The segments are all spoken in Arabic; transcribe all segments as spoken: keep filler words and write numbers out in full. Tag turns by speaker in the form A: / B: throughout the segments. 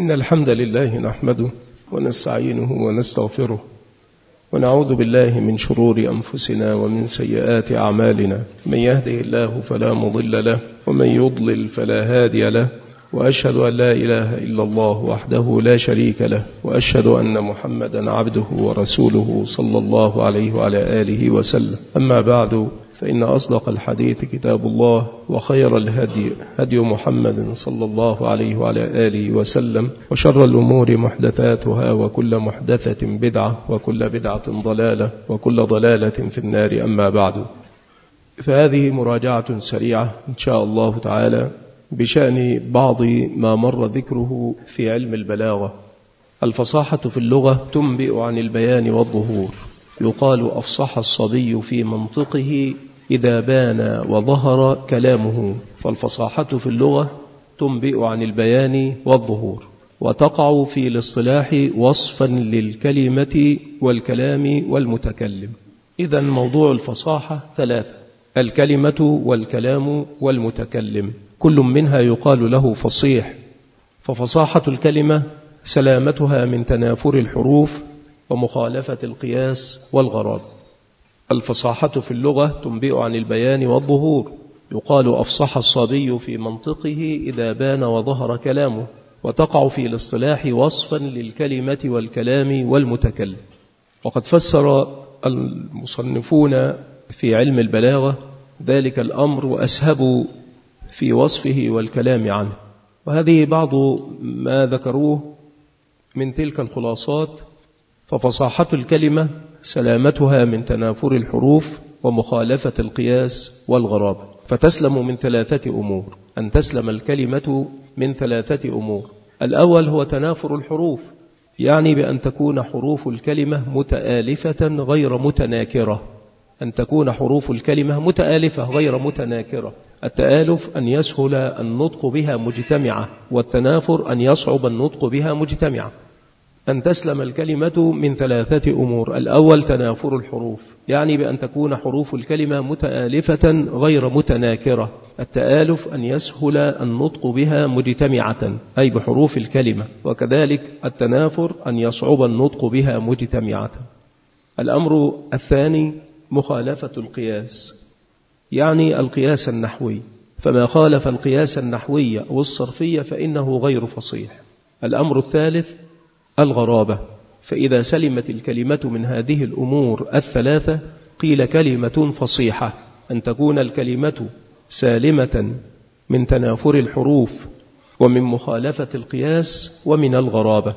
A: إن الحمد لله نحمده ونستعينه ونستغفره ونعوذ بالله من شرور أنفسنا ومن سيئات أعمالنا، من يهده الله فلا مضل له ومن يضلل فلا هادي له، وأشهد أن لا إله إلا الله وحده لا شريك له، وأشهد أن محمدا عبده ورسوله صلى الله عليه وعلى آله وسلم. أما بعد، فإن أصدق الحديث كتاب الله، وخير الهدي هدي محمد صلى الله عليه وعلى آله وسلم، وشر الأمور محدثاتها، وكل محدثة بدعة، وكل بدعة ضلالة، وكل ضلالة في النار. أما بعد، فهذه مراجعة سريعة إن شاء الله تعالى بشأن بعض ما مر ذكره في علم البلاغة. الفصاحة في اللغة تنبئ عن البيان والظهور. يقال أفصح الصبي في منطقه إذا بان وظهر كلامه. فالفصاحة في اللغة تنبئ عن البيان والظهور، وتقع في الاصطلاح وصفا للكلمة والكلام والمتكلم. إذن موضوع الفصاحة ثلاثة: الكلمة والكلام والمتكلم، كل منها يقال له فصيح. ففصاحة الكلمة سلامتها من تنافر الحروف ومخالفة القياس والغرابة. الفصاحة في اللغة تنبئ عن البيان والظهور. يقال أفصح الصبي في منطقه إذا بان وظهر كلامه، وتقع في الاصطلاح وصفا للكلمة والكلام والمتكلم. وقد فسر المصنفون في علم البلاغة ذلك الأمر وأسهبوا في وصفه والكلام عنه، وهذه بعض ما ذكروه من تلك الخلاصات. ففصاحة الكلمة سلامتها من تنافر الحروف ومخالفة القياس والغرابة. فتسلم من ثلاثة أمور، أن تسلم الكلمة من ثلاثة أمور. الأول هو تنافر الحروف، يعني بأن تكون حروف الكلمة متآلفة غير متناكرة. أن تكون حروف الكلمة متآلفة غير متناكرة. التآلف أن يسهل النطق بها مجتمعة، والتنافر أن يصعب النطق بها مجتمعة. أن تسلم الكلمة من ثلاثة أمور. الأول تنافر الحروف، يعني بأن تكون حروف الكلمة متآلفة غير متناكرة. التآلف أن يسهل النطق بها مجتمعة، أي بحروف الكلمة. وكذلك التنافر أن يصعب النطق بها مجتمعة. الأمر الثاني مخالفة القياس، يعني القياس النحوي. فما خالف القياس النحوي والصرفي فإنه غير فصيح. الأمر الثالث الغرابة. فإذا سلمت الكلمة من هذه الأمور الثلاثة قيل كلمة فصيحة. أن تكون الكلمة سالمة من تنافر الحروف ومن مخالفة القياس ومن الغرابة.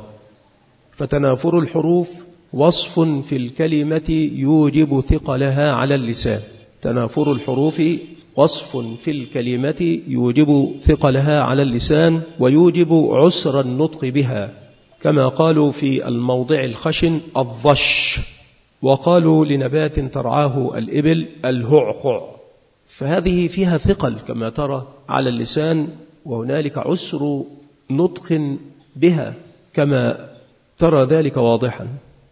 A: فتنافر الحروف وصف في الكلمة يوجب ثقلها على اللسان. تنافر الحروف وصف في الكلمة يوجب ثقلها على اللسان ويوجب عسر النطق بها، كما قالوا في الموضع الخشن الضش، وقالوا لنبات ترعاه الإبل الهعقع. فهذه فيها ثقل كما ترى على اللسان، وهنالك عسر نطق بها كما ترى ذلك واضحا.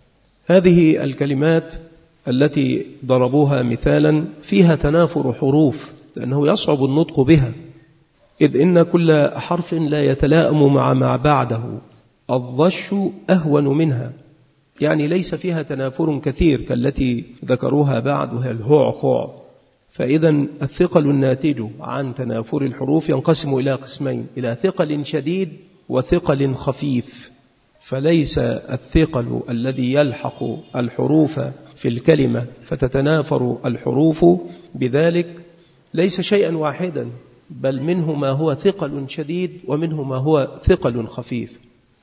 A: هذه الكلمات التي ضربوها مثالا فيها تنافر حروف، لأنه يصعب النطق بها، إذ إن كل حرف لا يتلائم مع ما بعده. الضش أهون منها، يعني ليس فيها تنافر كثير كالتي ذكروها بعد وهي الهعقع. فإذا الثقل الناتج عن تنافر الحروف ينقسم إلى قسمين: إلى ثقل شديد وثقل خفيف. فليس الثقل الذي يلحق الحروف في الكلمة فتتنافر الحروف بذلك ليس شيئا واحدا، بل منه ما هو ثقل شديد ومنه ما هو ثقل خفيف.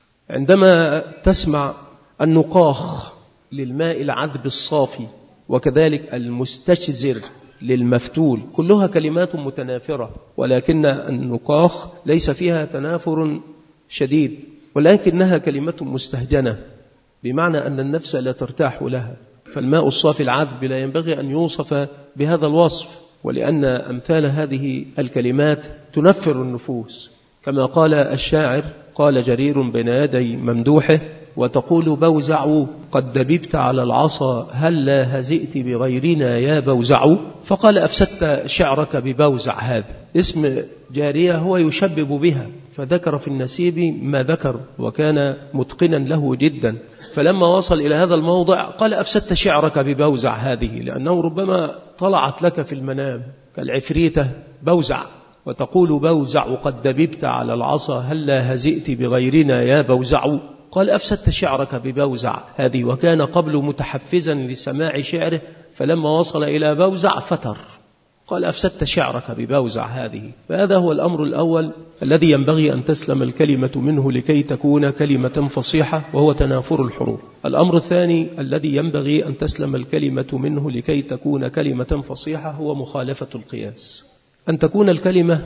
A: عندما تسمع النقاخ للماء العذب الصافي، وكذلك المستشزر للمفتول، كلها كلمات متنافرة، ولكن النقاخ ليس فيها تنافر شديد، ولكنها كلمة مستهجنة، بمعنى أن النفس لا ترتاح لها. فالماء الصافي العذب لا ينبغي أن يوصف بهذا الوصف، ولأن أمثال هذه الكلمات تنفر النفوس. كما قال الشاعر، قال جرير بين يدي ممدوحه: وتقول بوزع قد دببت على العصا هلا هزئت بغيرنا يا بوزع، فقال أفسدت شعرك ببوزع. هذا اسم جارية هو يشبب بها، فذكر في النسيب ما ذكر وكان متقنا له جدا. فلما وصل إلى هذا الموضع قال أفسدت شعرك ببوزع هذه، لأنه ربما طلعت لك في المنام كالعفريتة بوزع، وتقول بوزع قد دببت على العصا هلا هزئت بغيرنا يا بوزع. قال أفسدت شعرك ببوزع هذه، وكان قبل متحفزا لسماع شعره، فلما وصل إلى بوزع فتر، قال أفسدت شعرك ببوزع هذه. فهذا هو الأمر الأول الذي ينبغي أن تسلم الكلمة منه لكي تكون كلمة فصيحة، وهو تنافر الحروف. الأمر الثاني الذي ينبغي أن تسلم الكلمة منه لكي تكون كلمة فصيحة هو مخالفة القياس، أن تكون الكلمة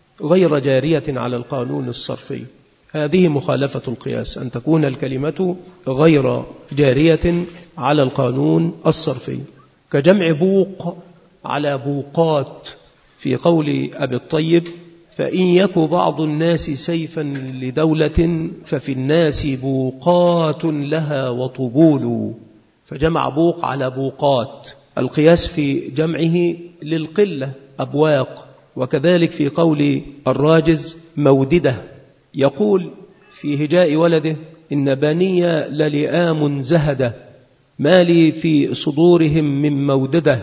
A: غير جارية على القانون الصرفي. هذه مخالفة القياس، أن تكون الكلمة غير جارية على القانون الصرفي، كجمع بوق على بوقات في قول أبي الطيب: فإن يك بعض الناس سيفا لدولة ففي الناس بوقات لها وطبول. فجمع بوق على بوقات، القياس في جمعه للقلة أبواق. وكذلك في قول الراجز موددة، يقول في هجاء ولده: إن بني للئام زهدة ما لي في صدورهم من موددة.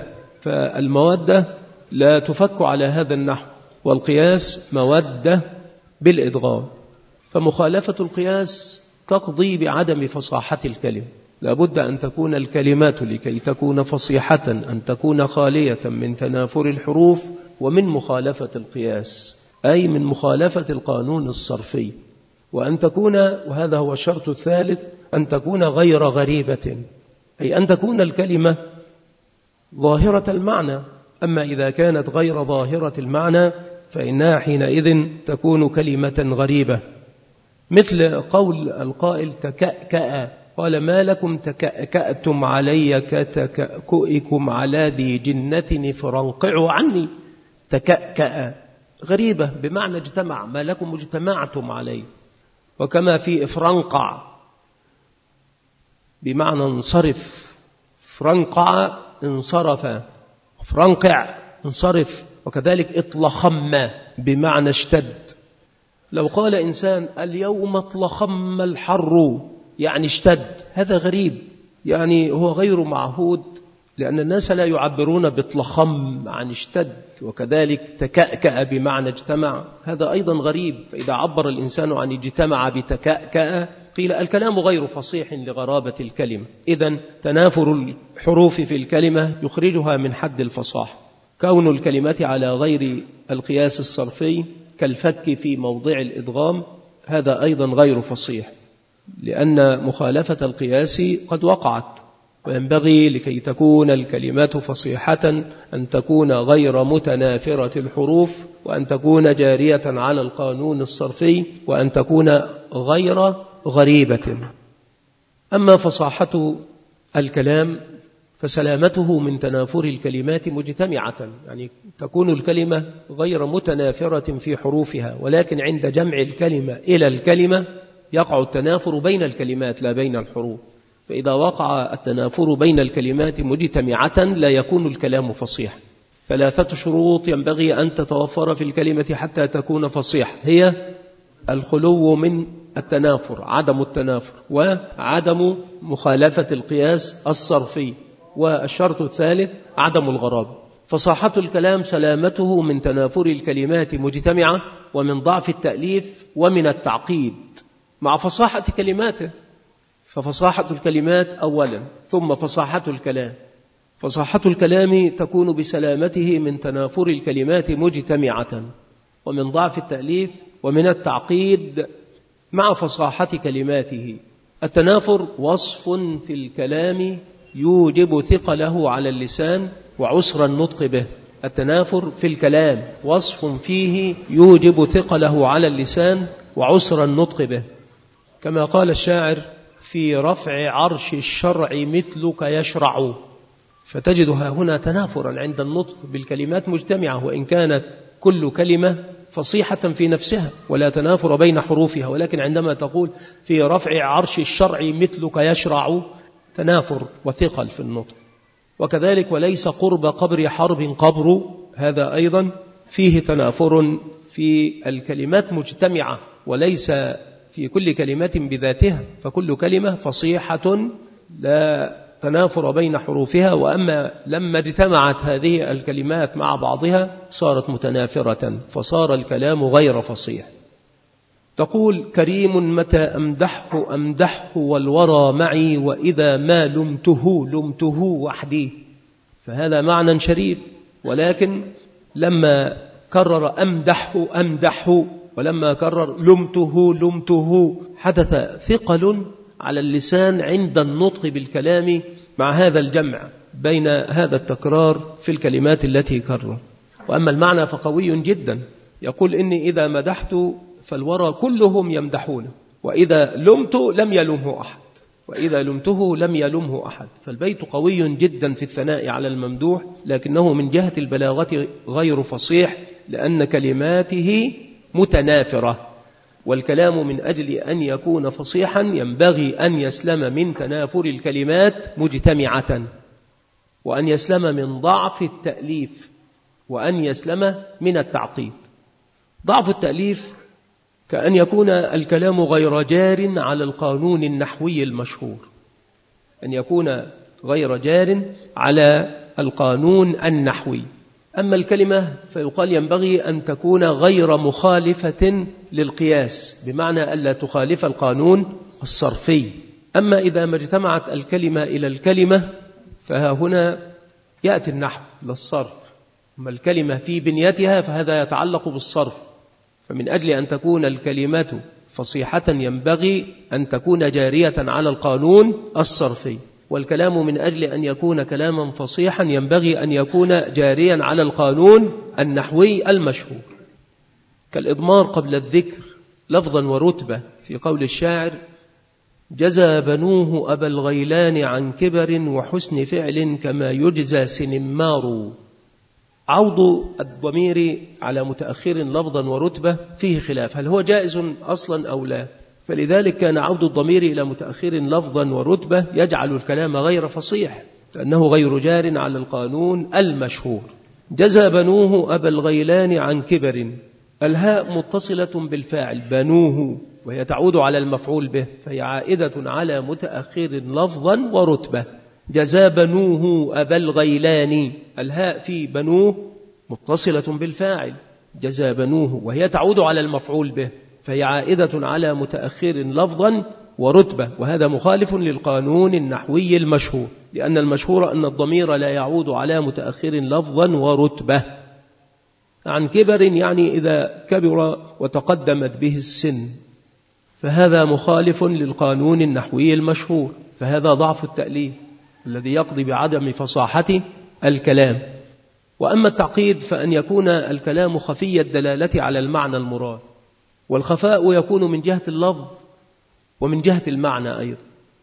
A: فالمودة لا تفك على هذا النحو، والقياس مودة بالإدغام. فمخالفة القياس تقضي بعدم فصاحة الكلمة. لابد أن تكون الكلمات لكي تكون فصيحة أن تكون خالية من تنافر الحروف ومن مخالفة القياس، أي من مخالفة القانون الصرفي. وأن تكون، وهذا هو الشرط الثالث، أن تكون غير غريبة، أي أن تكون الكلمة ظاهرة المعنى. أما إذا كانت غير ظاهرة المعنى فإنها حينئذ تكون كلمة غريبة، مثل قول القائل تكأكأ، قال: ما لكم تكأكأتم علي كتكأكئكم على ذي جنة فرنقعوا عني. تكأكأ غريبة بمعنى اجتمع، ما لكم اجتمعتم عليه. وكما في افرنقع بمعنى انصرف، فرنقع انصرف، فرنقع انصرف. وكذلك اطلخم بمعنى اشتد. لو قال إنسان اليوم اطلخم الحر يعني اشتد، هذا غريب، يعني هو غير معهود، لأن الناس لا يعبرون باطلخم عن اشتد. وكذلك تكأكأ بمعنى اجتمع، هذا أيضا غريب. فإذا عبر الإنسان عن اجتمع بتكأكأ قيل الكلام غير فصيح لغرابة الكلمة. إذن تنافر الحروف في الكلمة يخرجها من حد الفصاحة. كون الكلمة على غير القياس الصرفي كالفك في موضع الإدغام هذا أيضا غير فصيح، لأن مخالفة القياس قد وقعت. وينبغي لكي تكون الكلمات فصيحة أن تكون غير متنافرة الحروف، وأن تكون جارية على القانون الصرفي، وأن تكون غير غريبة. أما فصاحة الكلام فسلامته من تنافر الكلمات مجتمعة، يعني تكون الكلمة غير متنافرة في حروفها، ولكن عند جمع الكلمة إلى الكلمة يقع التنافر بين الكلمات لا بين الحروف. فإذا وقع التنافر بين الكلمات مجتمعة لا يكون الكلام فصيح. ثلاثة شروط ينبغي أن تتوفر في الكلمة حتى تكون فصيح، هي الخلو من التنافر، عدم التنافر، وعدم مخالفة القياس الصرفي، والشرط الثالث عدم الغرابة. فصاحة الكلام سلامته من تنافر الكلمات مجتمعة، ومن ضعف التأليف، ومن التعقيد مع فصاحة كلماته. ففصاحة الكلمات أولا، ثم فصاحة الكلام. فصاحة الكلام تكون بسلامته من تنافر الكلمات مجتمعة، ومن ضعف التأليف، ومن التعقيد مع فصاحة كلماته. التنافر وصف في الكلام يوجب ثقله على اللسان وعسر النطق به. التنافر في الكلام وصف فيه يوجب ثقله على اللسان وعسر النطق به، كما قال الشاعر: في رفع عرش الشرع مثلك يشرع. فتجدها هنا تنافرا عند النطق بالكلمات مجتمعة، وإن كانت كل كلمة فصيحة في نفسها ولا تنافر بين حروفها، ولكن عندما تقول في رفع عرش الشرع مثلك يشرع، تنافر وثقل في النطق. وكذلك وليس قرب قبر حرب قبر، هذا أيضا فيه تنافر في الكلمات مجتمعة، وليس في كل كلمة بذاتها، فكل كلمة فصيحة لا تنافر بين حروفها. وأما لما اجتمعت هذه الكلمات مع بعضها صارت متنافرة، فصار الكلام غير فصيح. تقول كريم متى أمدحه أمدحه والورى معي، وإذا ما لمته لمته وحدي. فهذا معنى شريف، ولكن لما كرر أمدحه أمدحه ولما كرر لمته لمته حدث ثقل على اللسان عند النطق بالكلام مع هذا الجمع بين هذا التكرار في الكلمات التي كرر. وأما المعنى فقوي جدا، يقول إني إذا مدحت فالورى كلهم يمدحونه، وإذا لمت لم يلمه أحد، وإذا لمته لم يلمه أحد. فالبيت قوي جدا في الثناء على الممدوح، لكنه من جهة البلاغة غير فصيح، لأن كلماته متنافرة. والكلام من أجل أن يكون فصيحا ينبغي أن يسلم من تنافر الكلمات مجتمعة، وأن يسلم من ضعف التأليف، وأن يسلم من التعقيد. ضعف التأليف كأن يكون الكلام غير جار على القانون النحوي المشهور، أن يكون غير جار على القانون النحوي. أما الكلمة فيقال ينبغي أن تكون غير مخالفة للقياس، بمعنى ألا تخالف القانون الصرفي. أما إذا ما اجتمعت الكلمة إلى الكلمة فها هنا يأتي النحو للصرف، أما الكلمة في بنيتها فهذا يتعلق بالصرف. فمن أجل أن تكون الكلمة فصيحة ينبغي أن تكون جارية على القانون الصرفي، والكلام من أجل أن يكون كلاما فصيحا ينبغي أن يكون جاريا على القانون النحوي المشهور. كالإضمار قبل الذكر لفظا ورتبة في قول الشاعر جزى بنوه أبا الغيلان عن كبر وحسن فعل كما يجزى سنمار. عوض الضمير على متأخر لفظا ورتبة فيه خلاف، هل هو جائز أصلا أو لا؟ فلذلك كان عود الضمير إلى متأخر لفظا ورتبة يجعل الكلام غير فصيح، لأنه غير جار على القانون المشهور. جزى بنوه أبا الغيلان عن كبر، الهاء متصلة بالفاعل بنوه، وهي تعود على المفعول به، فهي عائدة على متأخر لفظا ورتبة. جزى بنوه أبا الغيلان، الهاء في بنوه متصلة بالفاعل جزى بنوه، وهي تعود على المفعول به، فهي عائدة على متأخر لفظا ورتبة. وهذا مخالف للقانون النحوي المشهور، لأن المشهور أن الضمير لا يعود على متأخر لفظا ورتبة. عن كبر يعني إذا كبر وتقدمت به السن، فهذا مخالف للقانون النحوي المشهور، فهذا ضعف التأليف الذي يقضي بعدم فصاحة الكلام. وأما التعقيد فأن يكون الكلام خفي الدلالة على المعنى المراد، والخفاء يكون من جهة اللفظ ومن جهة المعنى أيضا.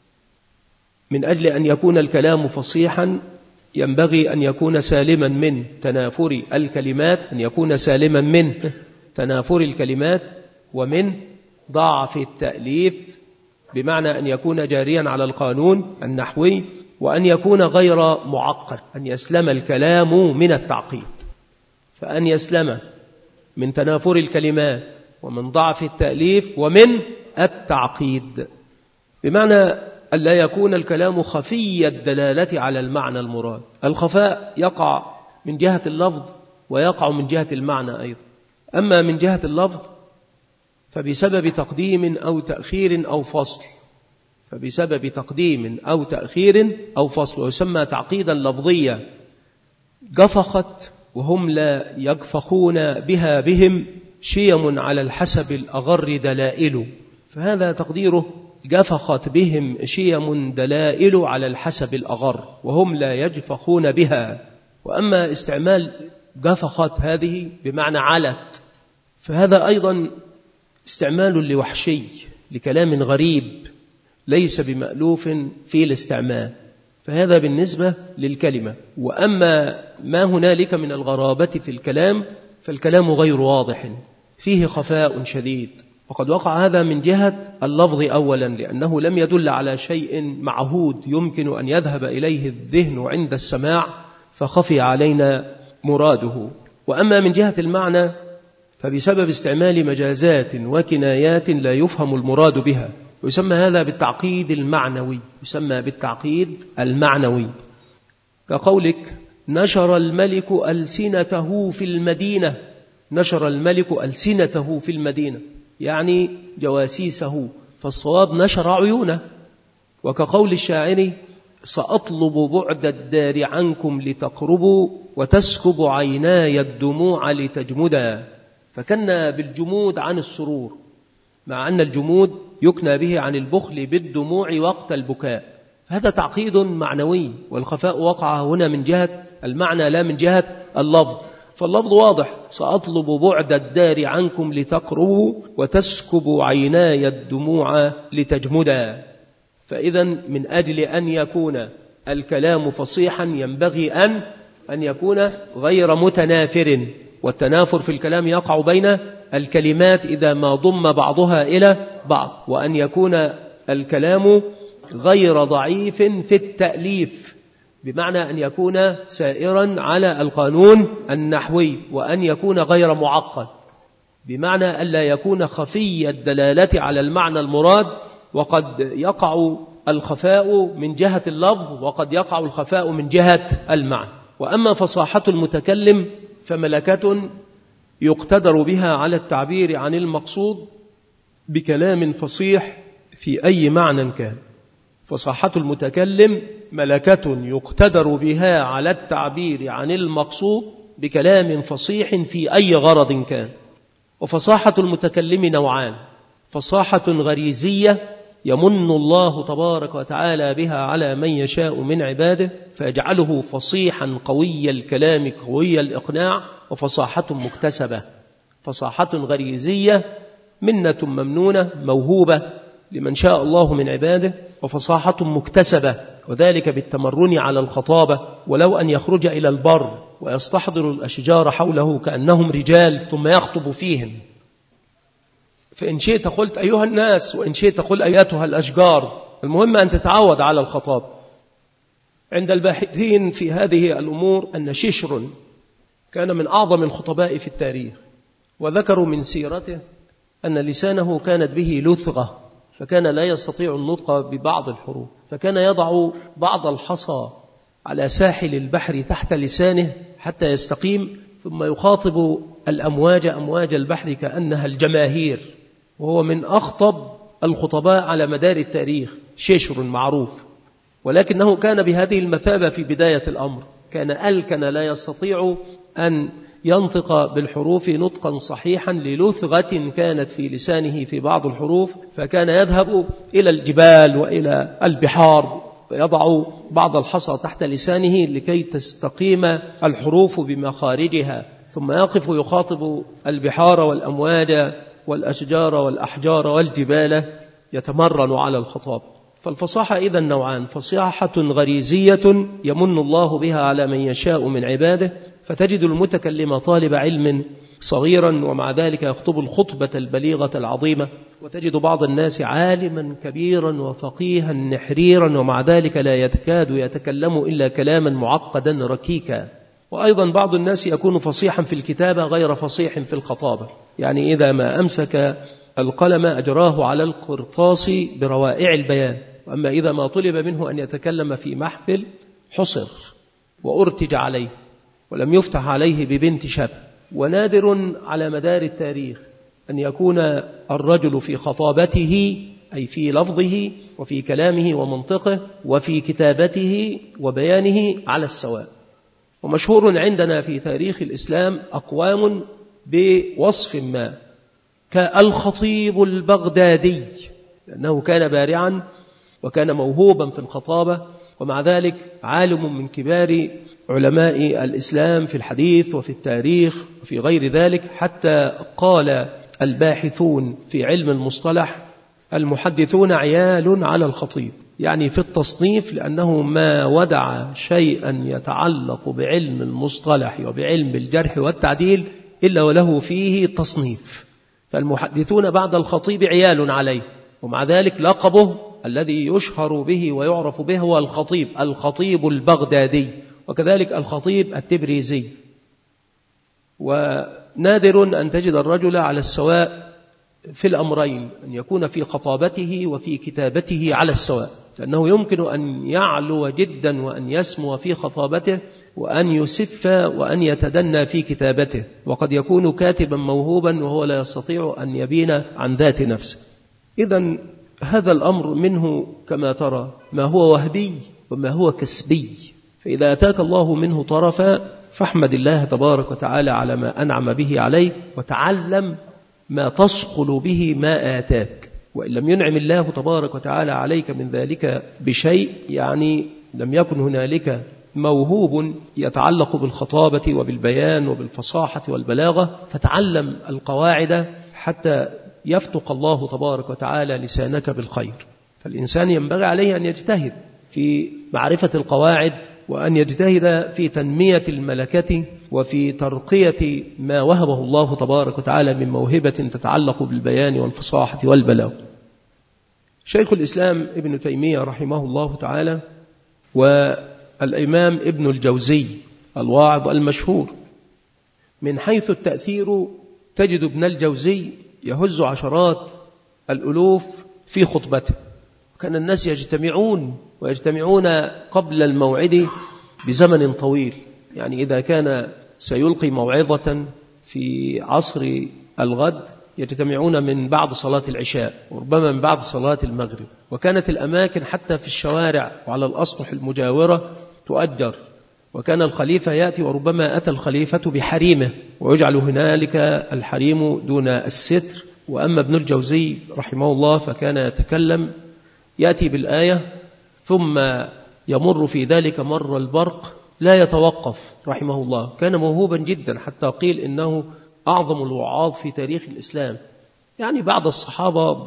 A: من أجل أن يكون الكلام فصيحا ينبغي أن يكون سالما من تنافر الكلمات، أن يكون سالما من تنافر الكلمات ومن ضعف التأليف، بمعنى أن يكون جاريا على القانون النحوي، وأن يكون غير معقد، أن يسلم الكلام من التعقيد. فأن يسلم من تنافر الكلمات ومن ضعف التأليف ومن التعقيد، بمعنى أن لا يكون الكلام خفي الدلالة على المعنى المراد. الخفاء يقع من جهة اللفظ ويقع من جهة المعنى أيضا. أما من جهة اللفظ فبسبب تقديم أو تأخير أو فصل، فبسبب تقديم أو تأخير أو فصل، ويسمى تعقيدا لفظيا. جفخت وهم لا يجفخون بها بهم شيم على الحسب الأغر دلائل، فهذا تقديره جفخت بهم شيم دلائل على الحسب الأغر وهم لا يجفخون بها. وأما استعمال جفخت هذه بمعنى علت، فهذا أيضا استعمال لوحشي لكلام غريب ليس بمألوف في الاستعمال، فهذا بالنسبة للكلمة. وأما ما هنالك من الغرابة في الكلام فالكلام غير واضح، فيه خفاء شديد. وقد وقع هذا من جهة اللفظ أولا، لأنه لم يدل على شيء معهود يمكن أن يذهب إليه الذهن عند السماع فخفي علينا مراده. وأما من جهة المعنى فبسبب استعمال مجازات وكنايات لا يفهم المراد بها، يسمى هذا بالتعقيد المعنوي، يسمى بالتعقيد المعنوي. كقولك نشر الملك ألسنته في المدينة، نشر الملك ألسنته في المدينة يعني جواسيسه، فالصواب نشر عيونه. وكقول الشاعر سأطلب بعد الدار عنكم لتقربوا وتسكب عيناي الدموع لتجمدا، فكنا بالجمود عن السرور، مع أن الجمود يكنى به عن البخل بالدموع وقت البكاء. هذا تعقيد معنوي، والخفاء وقع هنا من جهة المعنى لا من جهة اللفظ. فاللفظ واضح، سأطلب بعد الدار عنكم لتقربوا وتسكب عيناي الدموع لتجمدا. فإذا من أجل أن يكون الكلام فصيحا ينبغي أن أن يكون غير متنافر، والتنافر في الكلام يقع بين الكلمات إذا ما ضم بعضها إلى بعض، وأن يكون الكلام غير ضعيف في التأليف، بمعنى أن يكون سائرا على القانون النحوي، وأن يكون غير معقد، بمعنى ألا يكون خفي الدلالة على المعنى المراد. وقد يقع الخفاء من جهة اللفظ، وقد يقع الخفاء من جهة المعنى. وأما فصاحة المتكلم فملكة يقتدر بها على التعبير عن المقصود بكلام فصيح في أي معنى كان. فصاحة المتكلم ملكة يقتدر بها على التعبير عن المقصود بكلام فصيح في أي غرض كان. وفصاحة المتكلم نوعان: فصاحة غريزية يمن الله تبارك وتعالى بها على من يشاء من عباده فيجعله فصيحا قوي الكلام قوي الإقناع. وفصاحة مكتسبة، فصاحة غريزية منة ممنونة موهوبة لمن شاء الله من عباده. وفصاحة مكتسبة، وذلك بالتمرن على الخطابة، ولو أن يخرج إلى البر ويستحضر الأشجار حوله كأنهم رجال ثم يخطب فيهم. فإن شئت قلت أيها الناس، وإن شئت قل أياتها الأشجار، المهم أن تتعود على الخطاب. عند الباحثين في هذه الأمور أن ششر كان من أعظم الخطباء في التاريخ، وذكروا من سيرته أن لسانه كانت به لثغة، فكان لا يستطيع النطق ببعض الحروف، فكان يضع بعض الحصى على ساحل البحر تحت لسانه حتى يستقيم، ثم يخاطب الأمواج أمواج البحر كأنها الجماهير. وهو من أخطب الخطباء على مدار التاريخ، ششر معروف، ولكنه كان بهذه المثابة في بداية الأمر. كان ألكن لا يستطيع أن ينطق بالحروف نطقا صحيحا للثغة كانت في لسانه في بعض الحروف، فكان يذهب إلى الجبال وإلى البحار ويضع بعض الحصى تحت لسانه لكي تستقيم الحروف بمخارجها، ثم يقف يخاطب البحار والأمواج والأشجار والأحجار والجبال يتمرن على الخطاب. فالفصاحة إذن نوعان: فصاحة غريزية يمن الله بها على من يشاء من عباده، فتجد المتكلم طالب علم صغيرا ومع ذلك يخطب الخطبة البليغة العظيمة، وتجد بعض الناس عالما كبيرا وفقيها نحريرا ومع ذلك لا يكاد يتكلم إلا كلاما معقدا ركيكا. وأيضا بعض الناس يكون فصيحا في الكتابة غير فصيح في الخطابة، يعني إذا ما أمسك القلم أجراه على القرطاس بروائع البيان، وأما إذا ما طلب منه أن يتكلم في محفل حصر وأرتج عليه ولم يفتح عليه ببنت شاب. ونادر على مدار التاريخ أن يكون الرجل في خطابته أي في لفظه وفي كلامه ومنطقه وفي كتابته وبيانه على السواء. ومشهور عندنا في تاريخ الإسلام أقوام بوصف ما، كالخطيب البغدادي، لأنه كان بارعا وكان موهوبا في الخطابة، ومع ذلك عالم من كبار علماء الإسلام في الحديث وفي التاريخ وفي غير ذلك، حتى قال الباحثون في علم المصطلح المحدثون عيال على الخطيب، يعني في التصنيف، لأنه ما ودع شيئا يتعلق بعلم المصطلح وبعلم الجرح والتعديل إلا وله فيه تصنيف. فالمحدثون بعد الخطيب عيال عليه، ومع ذلك لقبه الذي يشهر به ويعرف به هو الخطيب، الخطيب البغدادي، وكذلك الخطيب التبريزي. ونادر أن تجد الرجل على السواء في الأمرين، أن يكون في خطابته وفي كتابته على السواء، لأنه يمكن أن يعلو جدا وأن يسمو في خطابته وأن يسف وأن يتدنى في كتابته، وقد يكون كاتبا موهوبا وهو لا يستطيع أن يبين عن ذات نفسه. إذن هذا الأمر منه كما ترى ما هو وهبي وما هو كسبي، فإذا أتاك الله منه طرفا فاحمد الله تبارك وتعالى على ما أنعم به عليك، وتعلم ما تصقل به ما آتاك. وإن لم ينعم الله تبارك وتعالى عليك من ذلك بشيء، يعني لم يكن هنالك موهوب يتعلق بالخطابة وبالبيان وبالفصاحة والبلاغة، فتعلم القواعد حتى يفتق الله تبارك وتعالى لسانك بالخير. فالإنسان ينبغي عليه أن يجتهد في معرفة القواعد، وأن يجتهد في تنمية الملكة وفي ترقية ما وهبه الله تبارك وتعالى من موهبة تتعلق بالبيان والفصاحة والبلاغة. شيخ الإسلام ابن تيمية رحمه الله تعالى والإمام ابن الجوزي الواعظ المشهور، من حيث التأثير تجد ابن الجوزي يهز عشرات الألوف في خطبته، كان الناس يجتمعون ويجتمعون قبل الموعد بزمن طويل. يعني إذا كان سيلقي موعظة في عصر الغد يجتمعون من بعد صلاة العشاء وربما من بعد صلاة المغرب، وكانت الأماكن حتى في الشوارع وعلى الأسطح المجاورة تؤجر، وكان الخليفة يأتي وربما أتى الخليفة بحريمه ويجعل هنالك الحريم دون الستر. وأما ابن الجوزي رحمه الله فكان يتكلم يأتي بالآية ثم يمر في ذلك مر البرق لا يتوقف رحمه الله. كان موهوبا جدا حتى قيل إنه أعظم الوعاظ في تاريخ الإسلام، يعني بعد الصحابة،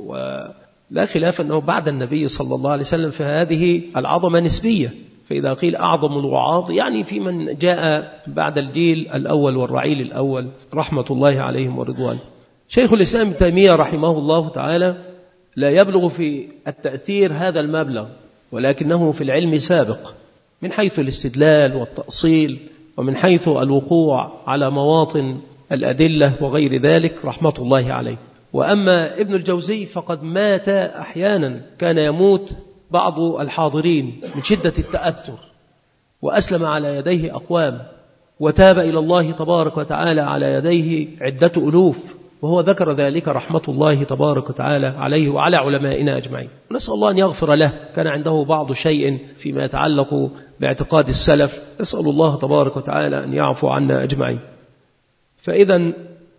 A: ولا خلاف أنه بعد النبي صلى الله عليه وسلم، فهذه العظمة نسبية. فإذا قيل أعظم الوعاظ يعني في من جاء بعد الجيل الأول والرعيل الأول رحمة الله عليهم ورضوان. شيخ الإسلام ابن تيمية رحمه الله تعالى لا يبلغ في التأثير هذا المبلغ، ولكنه في العلم سابق من حيث الاستدلال والتأصيل، ومن حيث الوقوع على مواطن الأدلة وغير ذلك رحمة الله عليه. وأما ابن الجوزي فقد مات أحيانا، كان يموت بعض الحاضرين من شدة التأثر، وأسلم على يديه أقوام، وتاب إلى الله تبارك وتعالى على يديه عدة ألوف، وهو ذكر ذلك رحمة الله تبارك وتعالى عليه وعلى علمائنا أجمعين. نسأل الله أن يغفر له، كان عنده بعض شيء فيما يتعلق باعتقاد السلف، نسأل الله تبارك وتعالى أن يعفو عنا أجمعين. فإذا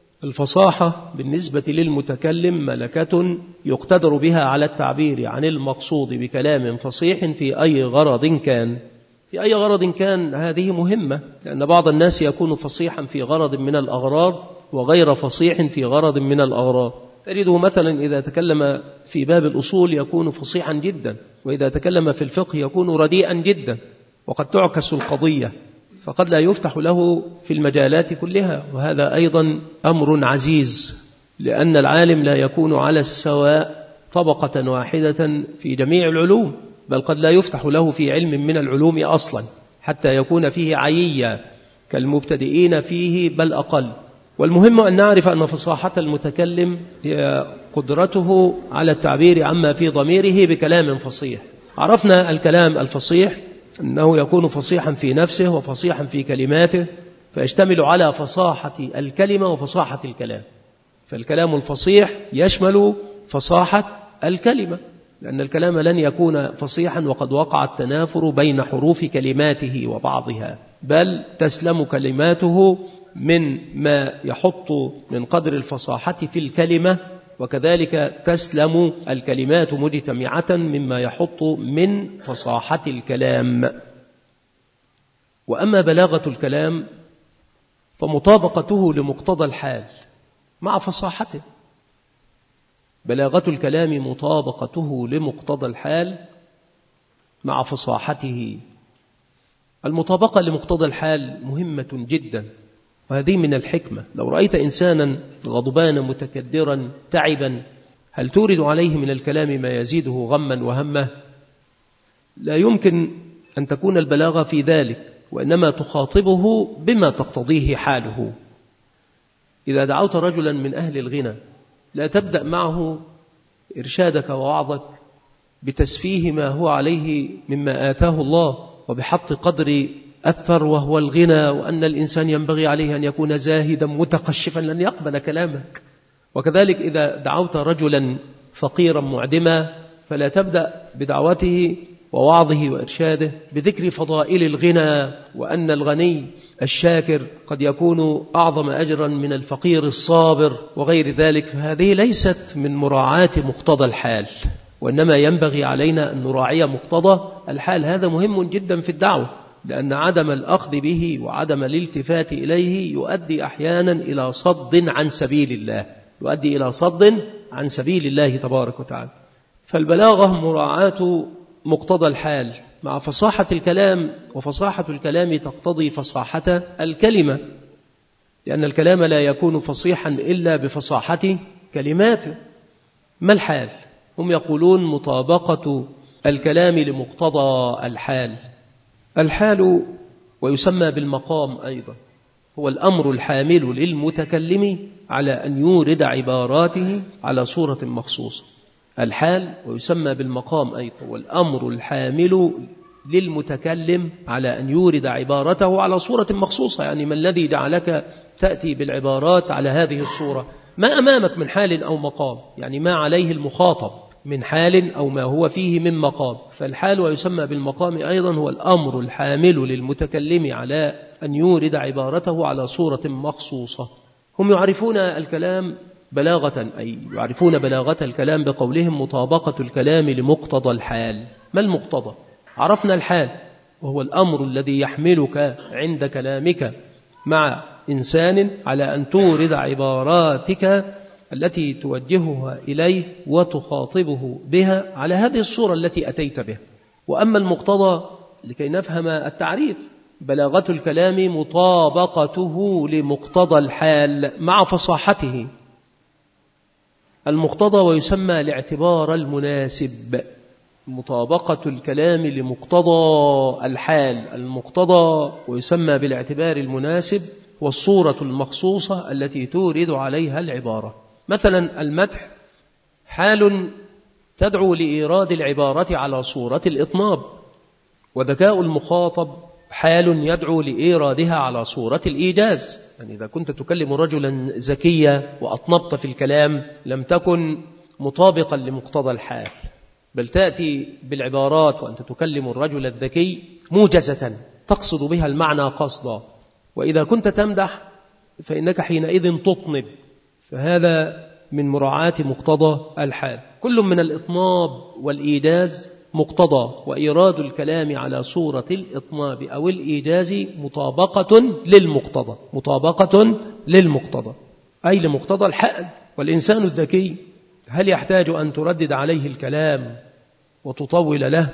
A: الفصاحة بالنسبة للمتكلم ملكة يقتدر بها على التعبير عن المقصود بكلام فصيح في أي غرض كان. في أي غرض كان هذه مهمة، لأن بعض الناس يكون فصيحا في غرض من الأغراض وغير فصيح في غرض من الأغراض. تجده مثلا إذا تكلم في باب الأصول يكون فصيحا جدا، وإذا تكلم في الفقه يكون رديئا جدا، وقد تعكس القضية، فقد لا يفتح له في المجالات كلها. وهذا أيضا أمر عزيز، لأن العالم لا يكون على السواء طبقة واحدة في جميع العلوم، بل قد لا يفتح له في علم من العلوم أصلا حتى يكون فيه عييا كالمبتدئين فيه بل أقل. والمهم أن نعرف أن فصاحة المتكلم هي قدرته على التعبير عما في ضميره بكلام فصيح. عرفنا الكلام الفصيح أنه يكون فصيحا في نفسه وفصيحا في كلماته، فيشتمل على فصاحة الكلمة وفصاحة الكلام. فالكلام الفصيح يشمل فصاحة الكلمة، لأن الكلام لن يكون فصيحا وقد وقع التنافر بين حروف كلماته وبعضها، بل تسلم كلماته من ما يحط من قدر الفصاحة في الكلمة، وكذلك تسلم الكلمات مجتمعة مما يحط من فصاحة الكلام. وأما بلاغة الكلام فمطابقته لمقتضى الحال مع فصاحته. بلاغة الكلام مطابقته لمقتضى الحال مع فصاحته. المطابقة لمقتضى الحال مهمة جدا، وهذه من الحكمة. لو رأيت إنسانا غضبانا متكدرا تعبا، هل تورد عليه من الكلام ما يزيده غما وهمه؟ لا يمكن أن تكون البلاغة في ذلك، وإنما تخاطبه بما تقتضيه حاله. إذا دعوت رجلا من أهل الغنى لا تبدأ معه إرشادك ووعظك بتسفيه ما هو عليه مما آتاه الله وبحط قدر أثر وهو الغنى، وأن الإنسان ينبغي عليه أن يكون زاهدا متقشفا، لن يقبل كلامك. وكذلك إذا دعوت رجلا فقيرا معدما فلا تبدأ بدعوته ووعظه وإرشاده بذكر فضائل الغنى، وأن الغني الشاكر قد يكون أعظم أجرا من الفقير الصابر وغير ذلك. فهذه ليست من مراعاة مقتضى الحال، وإنما ينبغي علينا أن نراعي مقتضى الحال. هذا مهم جدا في الدعوة، لأن عدم الأخذ به وعدم الالتفات إليه يؤدي أحيانا إلى صد عن سبيل الله، يؤدي إلى صد عن سبيل الله تبارك وتعالى. فالبلاغة مراعاة مقتضى الحال مع فصاحة الكلام، وفصاحة الكلام تقتضي فصاحة الكلمة، لأن الكلام لا يكون فصيحا إلا بفصاحة كلماته. ما الحال؟ هم يقولون مطابقة الكلام لمقتضى الحال. الحال ويسمى بالمقام أيضا هو الأمر الحامل للمتكلم على أن يورد عباراته على صورة مخصوصة. الحال ويسمى بالمقام أيضا هو الأمر الحامل للمتكلم على أن يورد عبارته على صورة مخصوصة. يعني ما الذي جعلك تأتي بالعبارات على هذه الصورة؟ ما أمامك من حال أو مقام، يعني ما عليه المخاطب من حال أو ما هو فيه من مقام. فالحال ويسمى بالمقام أيضا هو الأمر الحامل للمتكلم على أن يورد عبارته على صورة مخصوصة. هم يعرفون الكلام بلاغة، أي يعرفون بلاغة الكلام بقولهم مطابقة الكلام لمقتضى الحال. ما المقتضى؟ عرفنا الحال وهو الأمر الذي يحملك عند كلامك مع إنسان على أن تورد عباراتك التي توجهها إليه وتخاطبه بها على هذه الصورة التي أتيت بها. وأما المقتضى لكي نفهم التعريف، بلاغة الكلام مطابقته لمقتضى الحال مع فصاحته. المقتضى ويسمى الاعتبار المناسب، مطابقة الكلام لمقتضى الحال. المقتضى ويسمى بالاعتبار المناسب والصورة المخصوصة التي تورد عليها العبارة. مثلا المدح حال تدعو لإيراد العبارة على صورة الإطناب، وذكاء المخاطب حال يدعو لإيرادها على صورة الإيجاز. يعني إذا كنت تكلم رجلا ذكيا وأطنبت في الكلام لم تكن مطابقا لمقتضى الحال، بل تأتي بالعبارات وأنت تكلم الرجل الذكي موجزة تقصد بها المعنى قصدا. وإذا كنت تمدح فإنك حينئذ تطنب، فهذا من مراعاة مقتضى الحال. كل من الإطناب والإيجاز مقتضى، وإيراد الكلام على صورة الإطناب أو الإيجاز مطابقة للمقتضى، مطابقة للمقتضى أي لمقتضى الحال. والإنسان الذكي هل يحتاج أن تردد عليه الكلام وتطول له؟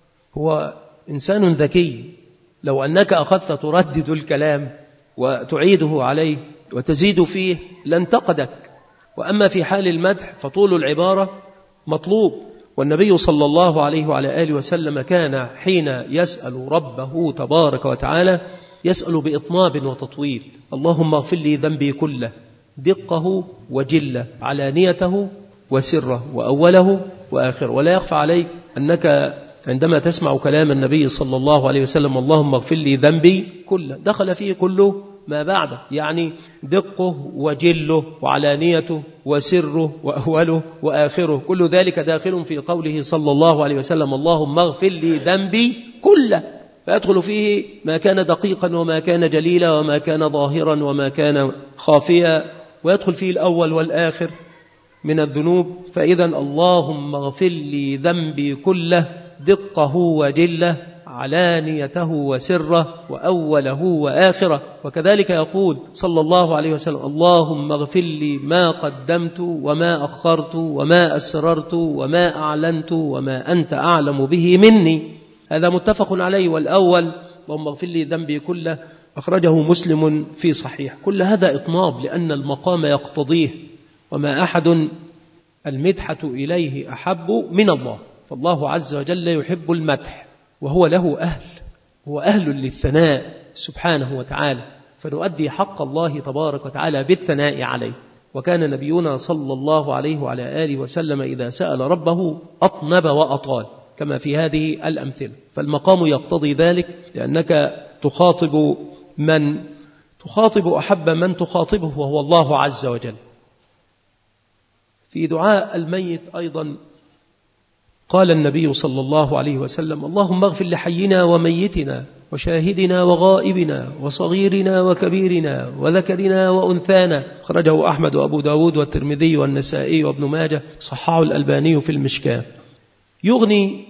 A: هو إنسان ذكي، لو أنك أخذت تردد الكلام وتعيده عليه وتزيد فيه لانتقدك. وأما في حال المدح فطول العبارة مطلوب. والنبي صلى الله عليه وعلى آله وسلم كان حين يسأل ربه تبارك وتعالى يسأل بإطناب وتطويل: اللهم اغفر لي ذنبي كله، دقه وجله، علانيته وسره، وأوله وآخره. ولا يخفى عليك أنك عندما تسمع كلام النبي صلى الله عليه وسلم اللهم اغفر لي ذنبي كله، دخل فيه كله ما بعده، يعني دقه وجله وعلانيته وسره وأوله وآخره، كل ذلك داخل في قوله صلى الله عليه وسلم اللهم اغفر لي ذنبي كله. فيدخل فيه ما كان دقيقا وما كان جليلا وما كان ظاهرا وما كان خافيا، ويدخل فيه الأول والآخر من الذنوب. فإذا اللهم اغفر لي ذنبي كله، دقه وجله، علانيته وسره، وأوله وآخره. وكذلك يقول صلى الله عليه وسلم اللهم اغفر لي ما قدمت وما أخرت وما أسررت وما أعلنت وما أنت أعلم به مني. هذا متفق عليه. والأول اللهم اغفر لي ذنبي كله أخرجه مسلم في صحيح. كل هذا إطناب لأن المقام يقتضيه، وما أحد المدحة إليه أحب من الله، فالله عز وجل يحب المدح وهو له أهل، هو أهل للثناء سبحانه وتعالى، فنؤدي حق الله تبارك وتعالى بالثناء عليه. وكان نبينا صلى الله عليه وعلى آله وسلم إذا سأل ربه أطنب وأطال كما في هذه الأمثلة، فالمقام يقتضي ذلك، لأنك تخاطب من تخاطب أحب من تخاطبه وهو الله عز وجل. في دعاء الميت أيضا قال النبي صلى الله عليه وسلم: اللهم اغفر لحينا وميتنا وشاهدنا وغائبنا وصغيرنا وكبيرنا وذكرنا وأنثانا. خرجه أحمد وأبو داود والترمذي والنسائي وابن ماجه، صححه الألباني في المشكاة. يغني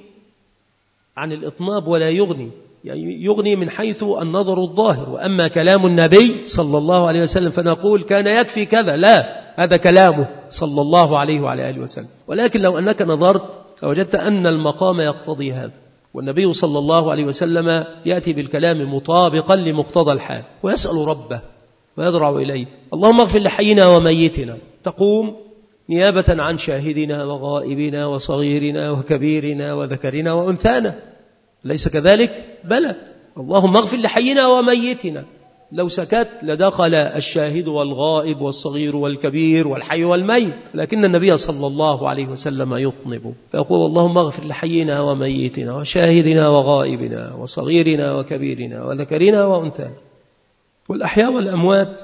A: عن الإطناب ولا يغني، يعني يغني من حيث النظر الظاهر. وأما كلام النبي صلى الله عليه وسلم فنقول كان يكفي كذا، لا، هذا كلامه صلى الله عليه وعلى آله وسلم. ولكن لو أنك نظرت فوجدت أن المقام يقتضي هذا، والنبي صلى الله عليه وسلم يأتي بالكلام مطابقا لمقتضى الحال، ويسأل ربه ويضرع إليه: اللهم اغفر لحينا وميتنا. تقوم نيابة عن شاهدنا وغائبنا وصغيرنا وكبيرنا وذكرنا وأنثانا، ليس كذلك؟ بلى، اللهم اغفر لحينا وميتنا. لو سكت لدخل الشاهد والغائب والصغير والكبير والحي والميت، لكن النبي صلى الله عليه وسلم يطنب فيقول: اللهم اغفر لحينا وميتنا وشاهدنا وغائبنا وصغيرنا وكبيرنا وذكرنا وأنثانا. والأحياء والأموات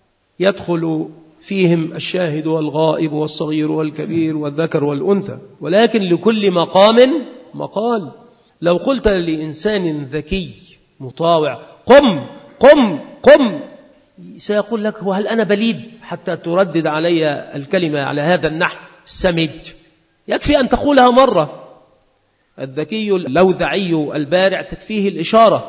A: يدخل فيهم الشاهد والغائب والصغير والكبير والذكر والأنثى، ولكن لكل مقام مقال. لو قلت لإنسان ذكي مطاوع: قم قم قم، سيقول لك: وهل أنا بليد حتى تردد علي الكلمة على هذا النحو السمج؟ يكفي أن تقولها مرة. الذكي اللوذعي البارع تكفيه الإشارة،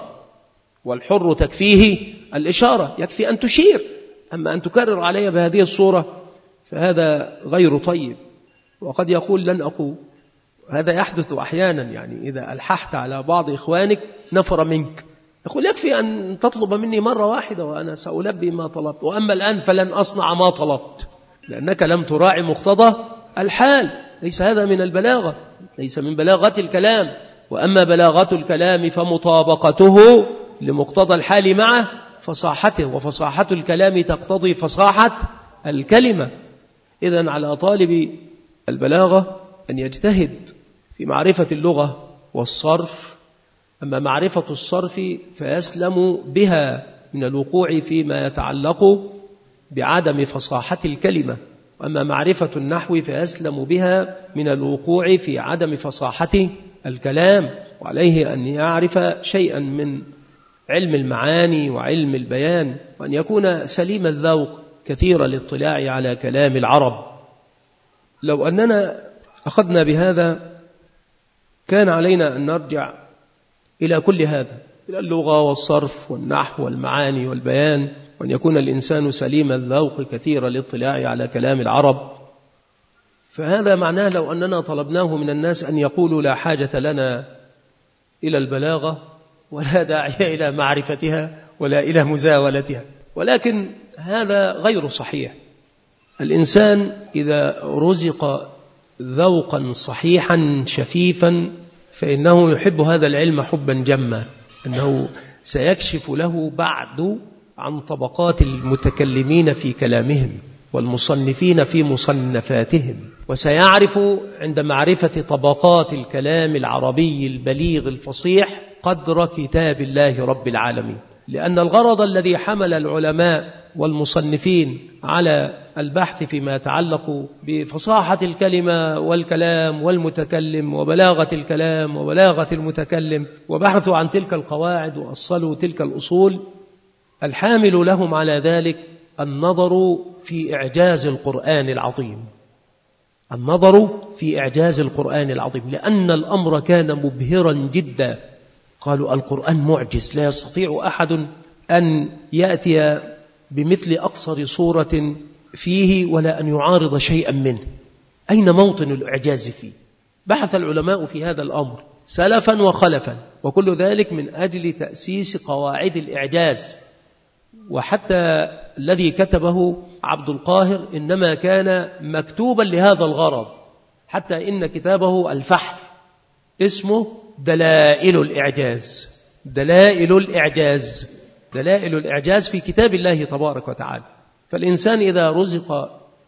A: والحر تكفيه الإشارة، يكفي أن تشير. أما أن تكرر علي بهذه الصورة فهذا غير طيب. وقد يقول: لن أقول. هذا يحدث أحيانا، يعني إذا ألححت على بعض إخوانك نفر منك، يقول: يكفي أن تطلب مني مرة واحدة وأنا سألبي ما طلبت، وأما الآن فلن أصنع ما طلبت، لأنك لم تراعي مقتضى الحال. ليس هذا من البلاغة، ليس من بلاغة الكلام. وأما بلاغة الكلام فمطابقته لمقتضى الحال مع فصاحته، وفصاحة الكلام تقتضي فصاحة الكلمة. إذن على طالب البلاغة أن يجتهد في معرفة اللغة والصرف. أما معرفة الصرف فيسلم بها من الوقوع فيما يتعلق بعدم فصاحة الكلمة، وأما معرفة النحو فيسلم بها من الوقوع في عدم فصاحة الكلام. وعليه أن يعرف شيئا من علم المعاني وعلم البيان، وأن يكون سليم الذوق كثير الاطلاع على كلام العرب. لو أننا أخذنا بهذا كان علينا أن نرجع إلى كل هذا، إلى اللغة والصرف والنحو والمعاني والبيان، وأن يكون الإنسان سليم الذوق كثير الاطلاع على كلام العرب. فهذا معناه لو أننا طلبناه من الناس أن يقولوا لا حاجة لنا إلى البلاغة ولا داعي إلى معرفتها ولا إلى مزاولتها، ولكن هذا غير صحيح. الإنسان إذا رزق ذوقا صحيحا شفيفا فإنه يحب هذا العلم حبا جما، أنه سيكشف له بعد عن طبقات المتكلمين في كلامهم والمصنفين في مصنفاتهم، وسيعرف عند معرفة طبقات الكلام العربي البليغ الفصيح قدر كتاب الله رب العالمين. لأن الغرض الذي حمل العلماء والمصنفين على البحث فيما يتعلق بفصاحة الكلمة والكلام والمتكلم وبلاغة الكلام وبلاغة المتكلم، وبحثوا عن تلك القواعد وأصلوا تلك الأصول، الحامل لهم على ذلك النظر في إعجاز القرآن العظيم، النظر في إعجاز القرآن العظيم، لأن الأمر كان مبهرا جدا. قالوا القرآن معجز، لا يستطيع أحد أن يأتي بمثل أقصر صورة فيه ولا أن يعارض شيئا منه. أين موطن الإعجاز فيه؟ بحث العلماء في هذا الأمر سلفا وخلفا، وكل ذلك من أجل تأسيس قواعد الإعجاز وحتى الذي كتبه عبد القاهر إنما كان مكتوبا لهذا الغرض، حتى إن كتابه الفحل اسمه دلائل الإعجاز. دلائل الإعجاز دلائل الإعجاز في كتاب الله تبارك وتعالى. فالإنسان إذا رزق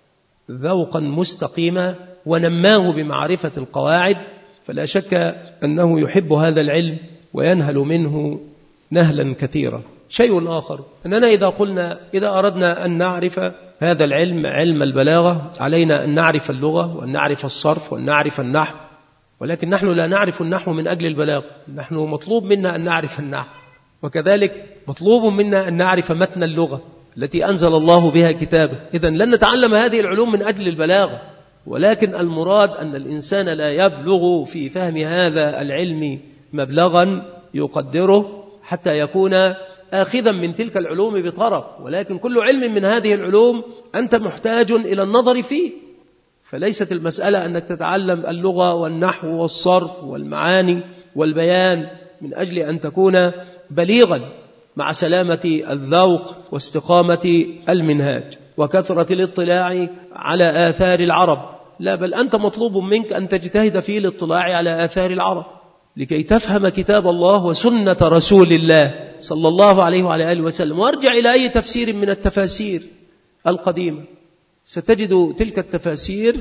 A: ذوقا مستقيما ونماه بمعرفة القواعد فلا شك أنه يحب هذا العلم وينهل منه نهلا كثيرا. شيء آخر أننا إذا قلنا إذا أردنا أن نعرف هذا العلم، علم البلاغة، علينا أن نعرف اللغة وأن نعرف الصرف وأن نعرف النحو، ولكن نحن لا نعرف النحو من أجل البلاغة، نحن مطلوب منا أن نعرف النحو، وكذلك مطلوب منا أن نعرف متن اللغة التي أنزل الله بها كتابه. إذن لن نتعلم هذه العلوم من أجل البلاغة، ولكن المراد أن الإنسان لا يبلغ في فهم هذا العلم مبلغا يقدره حتى يكون آخذا من تلك العلوم بطرف، ولكن كل علم من هذه العلوم أنت محتاج إلى النظر فيه. فليست المسألة أنك تتعلم اللغة والنحو والصرف والمعاني والبيان من أجل أن تكون بليغا مع سلامة الذوق واستقامة المنهاج وكثرة الاطلاع على آثار العرب، لا، بل أنت مطلوب منك أن تجتهد في الاطلاع على آثار العرب لكي تفهم كتاب الله وسنة رسول الله صلى الله عليه وعلى آله وسلم. وارجع إلى أي تفسير من التفاسير القديمة ستجد تلك التفاسير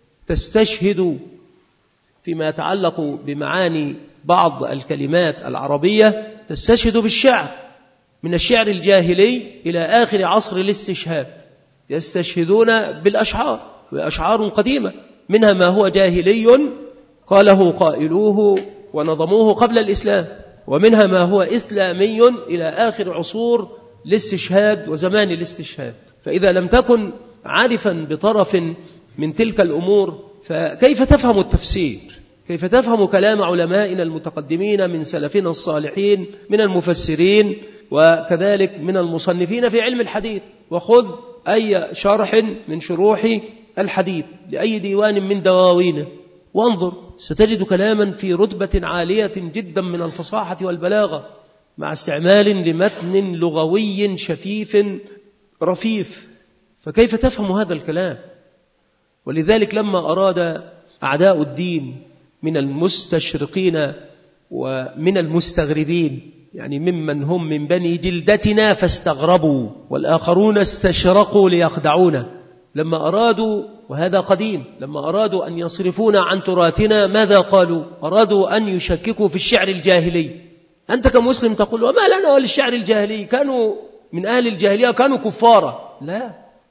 A: تستشهد فيما يتعلق بمعاني بعض الكلمات العربية، تستشهد بالشعر من الشعر الجاهلي إلى آخر عصر الاستشهاد، يستشهدون بالأشعار، وأشعار قديمة منها ما هو جاهلي قاله قائلوه ونظموه قبل الإسلام، ومنها ما هو إسلامي إلى آخر عصور الاستشهاد وزمان الاستشهاد. فإذا لم تكن عارفا بطرف من تلك الأمور فكيف تفهم التفسير؟ كيف تفهم كلام علمائنا المتقدمين من سلفنا الصالحين من المفسرين وكذلك من المصنفين في علم الحديث؟ وخذ أي شرح من شروح الحديث لأي ديوان من دواوينه وانظر، ستجد كلاما في رتبة عالية جدا من الفصاحة والبلاغة مع استعمال لمتن لغوي شفيف رفيف. فكيف تفهم هذا الكلام؟ ولذلك لما أراد أعداء الدين من المستشرقين ومن المستغربين، يعني ممن هم من بني جلدتنا فاستغربوا والآخرون استشرقوا ليخدعونا، لما أرادوا، وهذا قديم، لما أرادوا أن يصرفونا عن تراثنا ماذا قالوا؟ أرادوا أن يشككوا في الشعر الجاهلي. أنت كمسلم تقول وما لنا وللشعر الجاهلي، كانوا من أهل الجاهلية كانوا كفارا. لا،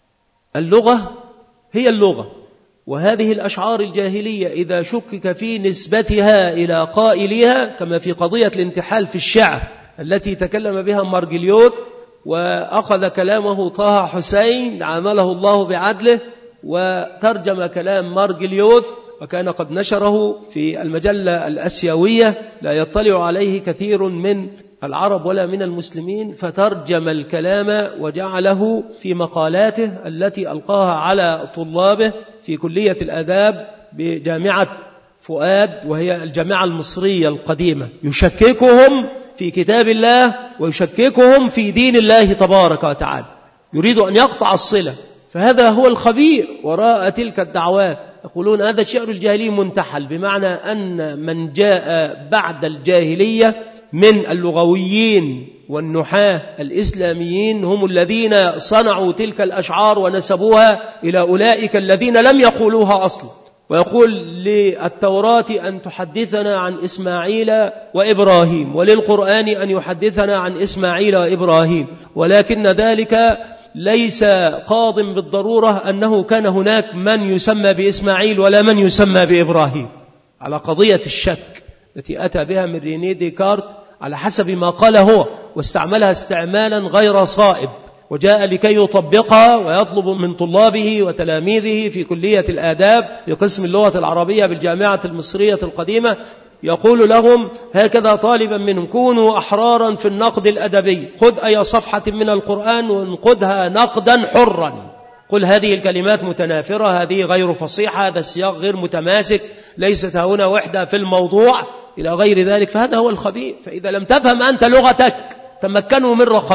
A: اللغة هي اللغة، وهذه الأشعار الجاهلية إذا شكك في نسبتها إلى قائلها كما في قضية الانتحال في الشعر التي تكلم بها مارجليوث وأخذ كلامه طه حسين عامله الله بعدله وترجم كلام مارجليوث وكان قد نشره في المجلة الأسيوية لا يطلع عليه كثير من العرب ولا من المسلمين، فترجم الكلام وجعله في مقالاته التي ألقاها على طلابه في كلية الآداب بجامعة فؤاد وهي الجامعة المصرية القديمة، يشككهم في كتاب الله ويشككهم في دين الله تبارك وتعالى، يريد أن يقطع الصلة. فهذا هو الخبير وراء تلك الدعوات، يقولون هذا الشعر الجاهلي منتحل، بمعنى أن من جاء بعد الجاهلية من اللغويين والنحاة الإسلاميين هم الذين صنعوا تلك الأشعار ونسبوها إلى أولئك الذين لم يقولوها أصلا. ويقول للتوراة أن تحدثنا عن إسماعيل وإبراهيم، وللقرآن أن يحدثنا عن إسماعيل وإبراهيم، ولكن ذلك ليس قاض بالضرورة أنه كان هناك من يسمى بإسماعيل ولا من يسمى بإبراهيم، على قضية الشك التي أتى بها من رينيه ديكارت على حسب ما قال هو، واستعملها استعمالا غير صائب، وجاء لكي يطبقها ويطلب من طلابه وتلاميذه في كلية الآداب في قسم اللغة العربية بالجامعة المصرية القديمة، يقول لهم هكذا طالبا منهم: كونوا أحرارا في النقد الأدبي، خذ أي صفحة من القرآن وانقدها نقدا حرا، قل هذه الكلمات متنافرة، هذه غير فصيحة، هذا السياق غير متماسك، ليست هنا وحدة في الموضوع، إلى غير ذلك. فهذا هو الخبير. فإذا لم تفهم أنت لغتك تمكنوا من رقبتك.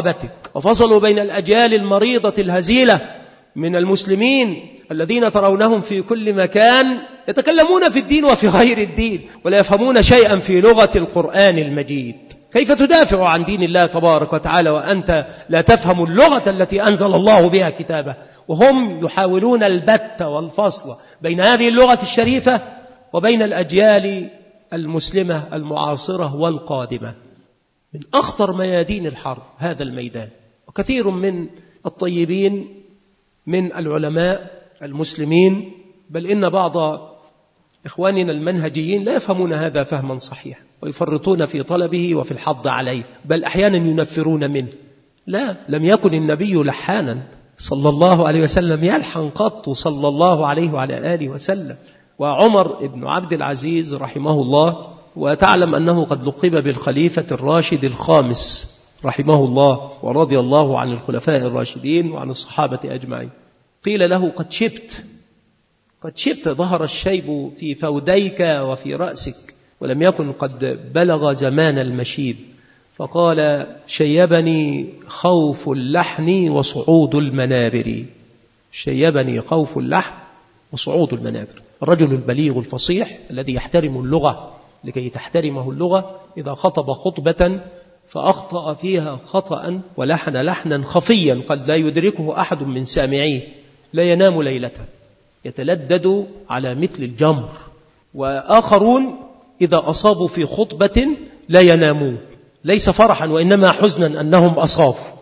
A: وفصلوا بين الأجيال المريضة الهزيلة من المسلمين الذين ترونهم في كل مكان يتكلمون في الدين وفي غير الدين ولا يفهمون شيئا في لغة القرآن المجيد. كيف تدافع عن دين الله تبارك وتعالى وأنت لا تفهم اللغة التي أنزل الله بها كتابه؟ وهم يحاولون البت والفصل بين هذه اللغة الشريفة وبين الأجيال المسلمة المعاصرة والقادمة. من أخطر ميادين الحرب هذا الميدان. وكثير من الطيبين من العلماء المسلمين بل إن بعض إخواننا المنهجيين لا يفهمون هذا فهما صحيحا ويفرطون في طلبه وفي الحض عليه، بل أحيانا ينفرون منه. لا، لم يكن النبي لحانا صلى الله عليه وسلم يلحن قط صلى الله عليه وعلى آله وسلم. وعمر بن عبد العزيز رحمه الله، وتعلم أنه قد لقب بالخليفة الراشد الخامس رحمه الله ورضي الله عن الخلفاء الراشدين وعن الصحابة أجمعين، قيل له قد شبت قد شبت ظهر الشيب في فوديك وفي رأسك ولم يكن قد بلغ زمان المشيب، فقال شيبني خوف اللحن وصعود المنابر. شيبني خوف اللحن وصعود المنابر. الرجل البليغ الفصيح الذي يحترم اللغة لكي تحترمه اللغة إذا خطب خطبة فأخطأ فيها خطأ ولحن لحنا خفيا قد لا يدركه أحد من سامعيه لا ينام ليلة، يتلدد على مثل الجمر. وآخرون إذا أصابوا في خطبة لا ينامون، ليس فرحا وإنما حزنا أنهم أصابوا.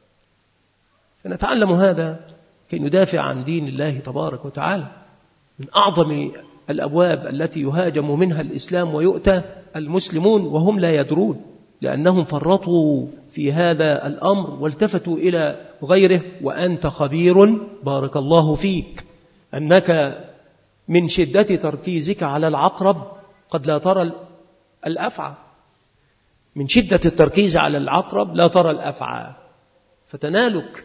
A: فنتعلم هذا كي ندافع عن دين الله تبارك وتعالى. من أعظم الأبواب التي يهاجم منها الإسلام ويؤتى المسلمون وهم لا يدرون، لأنهم فرطوا في هذا الأمر والتفتوا إلى غيره. وأنت خبير بارك الله فيك أنك من شدة تركيزك على العقرب قد لا ترى الأفعى، من شدة التركيز على العقرب لا ترى الأفعى فتنالك.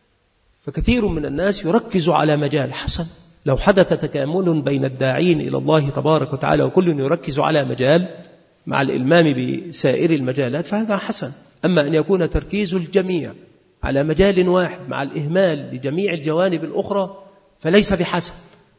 A: فكثير من الناس يركز على مجال حسن، لو حدث تكامل بين الداعين إلى الله تبارك وتعالى وكل يركز على مجال مع الإلمام بسائر المجالات فهذا حسن. أما أن يكون تركيز الجميع على مجال واحد مع الإهمال لجميع الجوانب الأخرى فليس بحسن،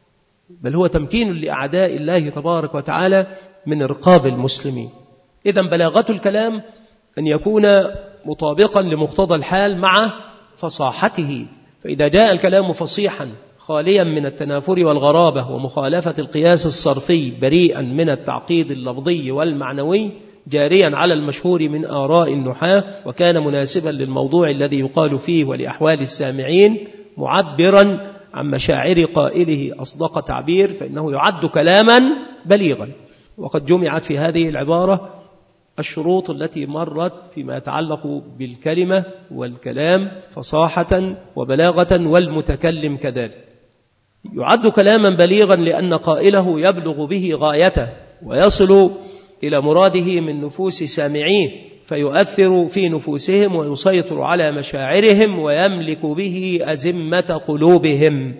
A: بل هو تمكين لأعداء الله تبارك وتعالى من رقاب المسلمين. إذن بلاغة الكلام أن يكون مطابقا لمقتضى الحال مع فصاحته، فإذا جاء الكلام فصيحا خاليا من التنافر والغرابة ومخالفة القياس الصرفي بريئا من التعقيد اللفظي والمعنوي جاريا على المشهور من آراء النحاة وكان مناسبا للموضوع الذي يقال فيه ولأحوال السامعين معبرا عن مشاعر قائله أصدق تعبير فإنه يعد كلاما بليغا. وقد جمعت في هذه العبارة الشروط التي مرت فيما يتعلق بالكلمة والكلام فصاحة وبلاغة والمتكلم كذلك. يعد كلاما بليغا لأن قائله يبلغ به غايته ويصل إلى مراده من نفوس سامعيه فيؤثر في نفوسهم ويسيطر على مشاعرهم ويملك به أزمة قلوبهم.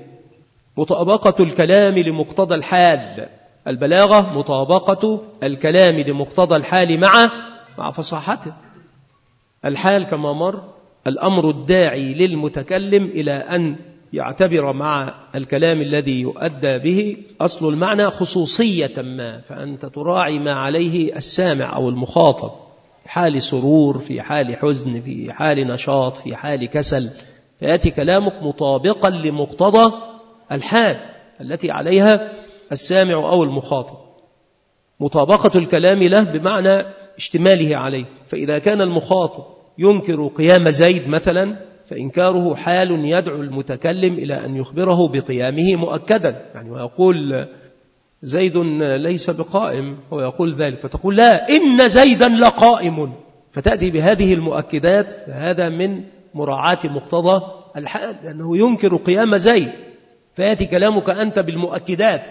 A: مطابقة الكلام لمقتضى الحال، البلاغة مطابقة الكلام لمقتضى الحال مع مع فصاحته. الحال كما مر الأمر الداعي للمتكلم إلى أن يعتبر مع الكلام الذي يؤدى به أصل المعنى خصوصية ما، فأنت تراعي ما عليه السامع أو المخاطب في حال سرور، في حال حزن، في حال نشاط، في حال كسل، فيأتي كلامك مطابقا لمقتضى الحال التي عليها السامع أو المخاطب. مطابقة الكلام له بمعنى اشتماله عليه، فإذا كان المخاطب ينكر قيام زيد مثلا فإنكاره حال يدعو المتكلم إلى أن يخبره بقيامه مؤكدا، يعني ويقول زيد ليس بقائم هو يقول ذلك فتقول لا إن زيدا لقائم، فتأتي بهذه المؤكدات. فهذا من مراعاة مقتضى الحال لأنه ينكر قيام زيد، فيأتي كلامك أنت بالمؤكدات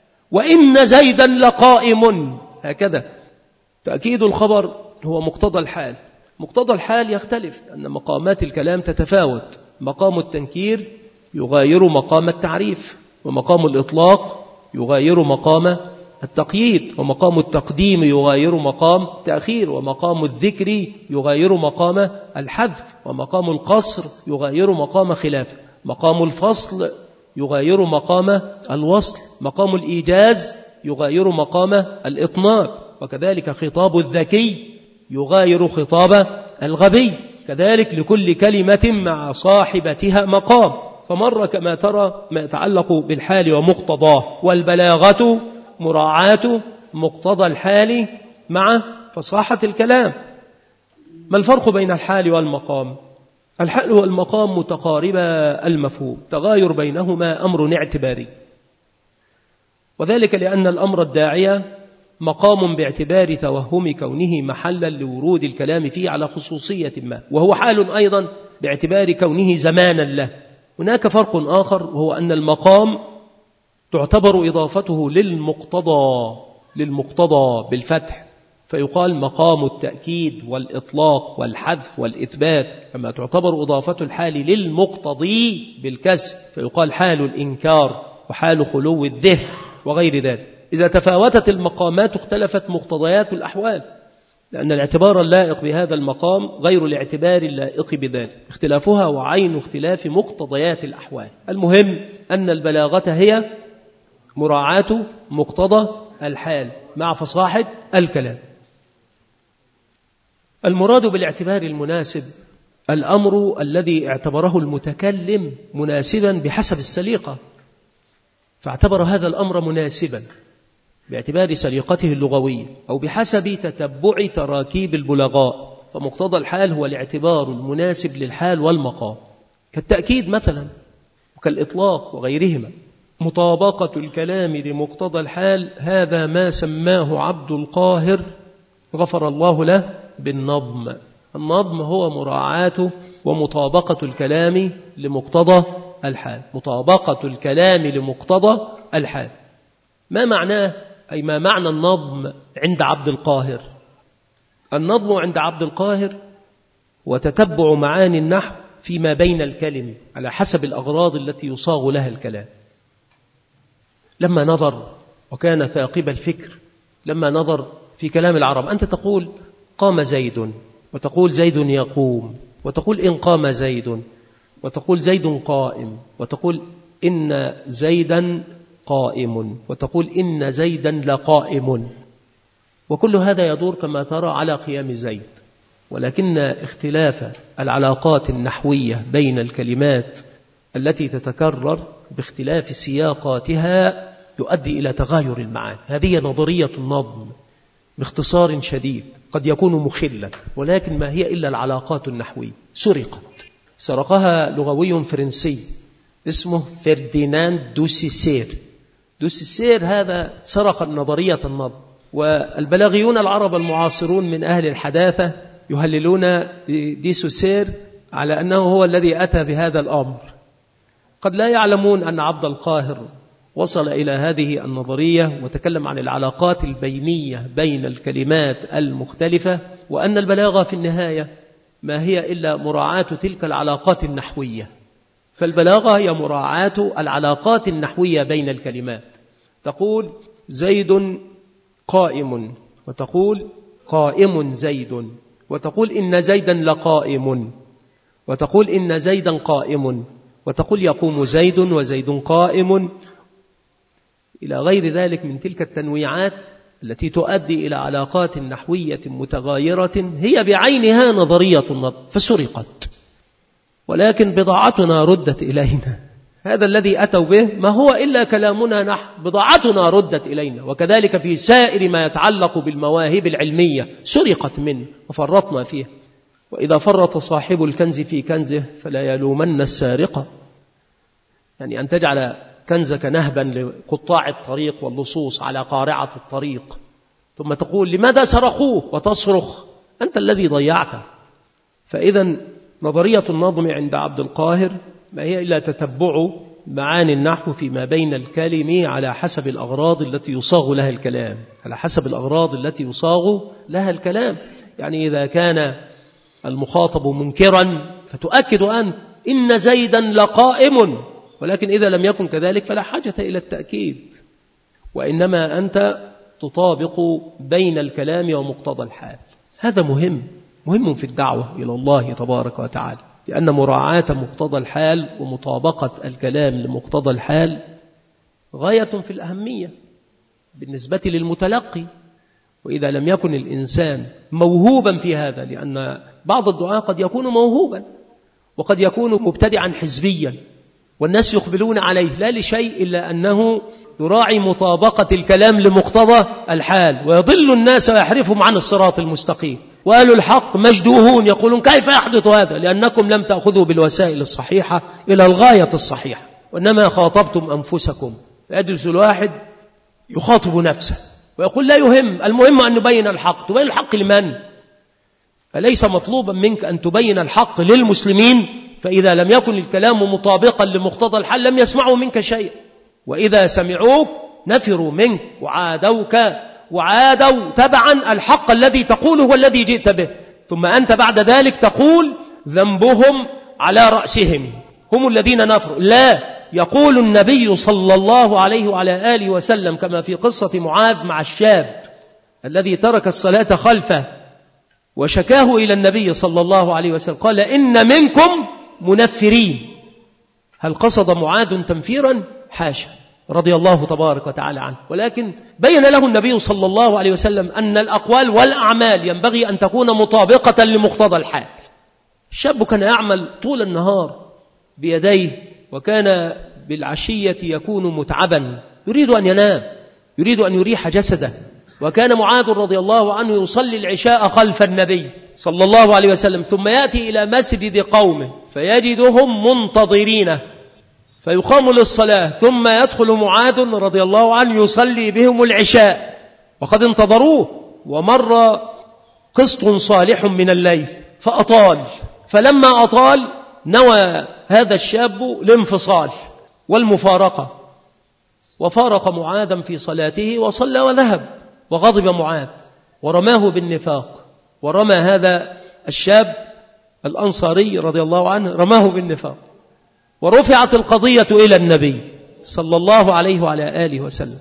A: وإن زيدا لقائم، هكذا تأكيد الخبر هو مقتضى الحال. مقتضى الحال يختلف أن مقامات الكلام تتفاوت، مقام التنكير يغاير مقام التعريف، ومقام الإطلاق يغاير مقام التقييد، ومقام التقديم يغاير مقام التأخير، ومقام الذكر يغاير مقام الحذف، ومقام القصر يغاير مقام خلافه، مقام الفصل يغاير مقام الوصل، مقام الإيجاز يغاير مقام الإطناب، وكذلك خطاب الذكي يغاير خطاب الغبي، كذلك لكل كلمة مع صاحبتها مقام. فمر كما ترى ما يتعلق بالحال ومقتضاه، والبلاغة مراعاة مقتضى الحال مع فصاحة الكلام. ما الفرق بين الحال والمقام؟ الحال والمقام متقاربا المفهوم، تغاير بينهما أمر اعتباري، وذلك لأن الأمر الداعية مقام باعتبار توهم كونه محلا لورود الكلام فيه على خصوصية ما، وهو حال أيضا باعتبار كونه زمانا له. هناك فرق آخر، وهو أن المقام تعتبر إضافته للمقتضى للمقتضى بالفتح، فيقال مقام التأكيد والإطلاق والحذف والإثبات، كما تعتبر إضافة الحال للمقتضي بالكسر، فيقال حال الإنكار وحال خلو الذهن وغير ذلك. إذا تفاوتت المقامات اختلفت مقتضيات الأحوال، لأن الاعتبار اللائق بهذا المقام غير الاعتبار اللائق بذلك، اختلافها وعين اختلاف مقتضيات الأحوال. المهم أن البلاغة هي مراعاة مقتضى الحال مع فصاحة الكلام. المراد بالاعتبار المناسب الأمر الذي اعتبره المتكلم مناسبا بحسب السليقة، فاعتبر هذا الأمر مناسبا باعتبار سليقته اللغوية أو بحسب تتبع تراكيب البلغاء، فمقتضى الحال هو الاعتبار المناسب للحال والمقام، كالتأكيد مثلا وكالإطلاق وغيرهما. مطابقة الكلام لمقتضى الحال هذا ما سماه عبد القاهر غفر الله له بالنظم. النظم هو مراعاة ومطابقة الكلام لمقتضى الحال، مطابقة الكلام لمقتضى الحال. ما معناه؟ أي ما معنى النظم عند عبد القاهر؟ النظم عند عبد القاهر وتتبع معاني النحو فيما بين الكلم على حسب الأغراض التي يصاغ لها الكلام. لما نظر وكان ثاقب الفكر، لما نظر في كلام العرب، أنت تقول قام زيد، وتقول زيد يقوم، وتقول إن قام زيد، وتقول زيد قائم، وتقول إن زيدا قائم، وتقول إن زيدا لقائم، وكل هذا يدور كما ترى على قيام زيد. ولكن اختلاف العلاقات النحوية بين الكلمات التي تتكرر باختلاف سياقاتها يؤدي إلى تغاير المعاني. هذه نظرية النظم باختصار شديد، قد يكون مخلا، ولكن ما هي إلا العلاقات النحوية. سرقت، سرقها لغوي فرنسي اسمه فرديناند دوسيسير. دوسيسير هذا سرق نظرية النظم، والبلاغيون العرب المعاصرون من أهل الحداثة يهللون ديسوسير على أنه هو الذي أتى بهذا الأمر. قد لا يعلمون أن عبد القاهر وصل إلى هذه النظرية وتكلم عن العلاقات البينية بين الكلمات المختلفة، وأن البلاغة في النهاية ما هي إلا مراعاة تلك العلاقات النحوية. فالبلاغة هي مراعاة العلاقات النحوية بين الكلمات. تقول زيد قائم، وتقول قائم زيد، وتقول إن زيدا لقائم، وتقول إن زيدا قائم، وتقول يقوم زيد وزيد قائم، إلى غير ذلك من تلك التنويعات التي تؤدي إلى علاقات نحوية متغايرة هي بعينها نظرية النظم، فسرقت. ولكن بضاعتنا ردت إلينا، هذا الذي أتوا به ما هو إلا كلامنا نحن، بضاعتنا ردت إلينا. وكذلك في سائر ما يتعلق بالمواهب العلمية سرقت منه وفرطنا فيها. وإذا فرط صاحب الكنز في كنزه فلا يلومن السارقة. يعني أن تجعل كنزك نهبا لقطاع الطريق واللصوص على قارعة الطريق، ثم تقول لماذا سرقوه وتصرخ، أنت الذي ضيعته. فإذا نظرية النظم عند عبد القاهر ما هي إلا تتبع معاني النحو فيما بين الكلم على حسب الأغراض التي يصاغ لها الكلام، على حسب الأغراض التي يصاغ لها الكلام. يعني إذا كان المخاطب منكرا فتؤكد أنت إن زيدا لقائم، ولكن إذا لم يكن كذلك فلا حاجة إلى التأكيد، وإنما أنت تطابق بين الكلام ومقتضى الحال. هذا مهم مهم في الدعوة إلى الله تبارك وتعالى، لأن مراعاة مقتضى الحال ومطابقة الكلام لمقتضى الحال غاية في الأهمية بالنسبة للمتلقي. وإذا لم يكن الإنسان موهوبا في هذا، لأن بعض الدعاء قد يكون موهوبا وقد يكون مبتدعا حزبيا والناس يقبلون عليه لا لشيء إلا أنه يراعي مطابقة الكلام لمقتضى الحال، ويضل الناس ويحرفهم عن الصراط المستقيم. وأهل الحق مجدوهون يقولون كيف يحدث هذا؟ لأنكم لم تأخذوا بالوسائل الصحيحة إلى الغاية الصحيحة، وإنما خاطبتم أنفسكم. فيجلس الواحد يخاطب نفسه ويقول لا يهم، المهم أن نبين الحق. تبين الحق لمن؟ فليس مطلوبا منك أن تبين الحق للمسلمين، فإذا لم يكن الكلام مطابقا لمقتضى الحال لم يسمعوا منك شيء، وإذا سمعوك نفروا منك وعادوك وعادوا تبعا الحق الذي تقوله والذي جئت به. ثم أنت بعد ذلك تقول ذنبهم على رأسهم، هم الذين نفروا. لا، يقول النبي صلى الله عليه وعلى آله وسلم كما في قصة معاذ مع الشاب الذي ترك الصلاة خلفه وشكاه إلى النبي صلى الله عليه وسلم، قال إن منكم منفرين. هل قصد معاذ تنفيرا؟ حاشا، رضي الله تبارك وتعالى عنه، ولكن بين له النبي صلى الله عليه وسلم أن الأقوال والأعمال ينبغي أن تكون مطابقة لمقتضى الحال. الشاب كان يعمل طول النهار بيديه، وكان بالعشية يكون متعبا يريد أن ينام، يريد أن يريح جسده. وكان معاذ رضي الله عنه يصلي العشاء خلف النبي صلى الله عليه وسلم، ثم يأتي إلى مسجد قومه فيجدهم منتظرينه فيقام للصلاة، ثم يدخل معاذ رضي الله عنه يصلي بهم العشاء وقد انتظروه، ومر قسط صالح من الليل فأطال. فلما أطال نوى هذا الشاب الانفصال والمفارقة، وفارق معاذا في صلاته وصلى وذهب. وغضب معاذ ورماه بالنفاق، ورمى هذا الشاب الأنصاري رضي الله عنه رماه بالنفاق، ورفعت القضية إلى النبي صلى الله عليه وعلى آله وسلم.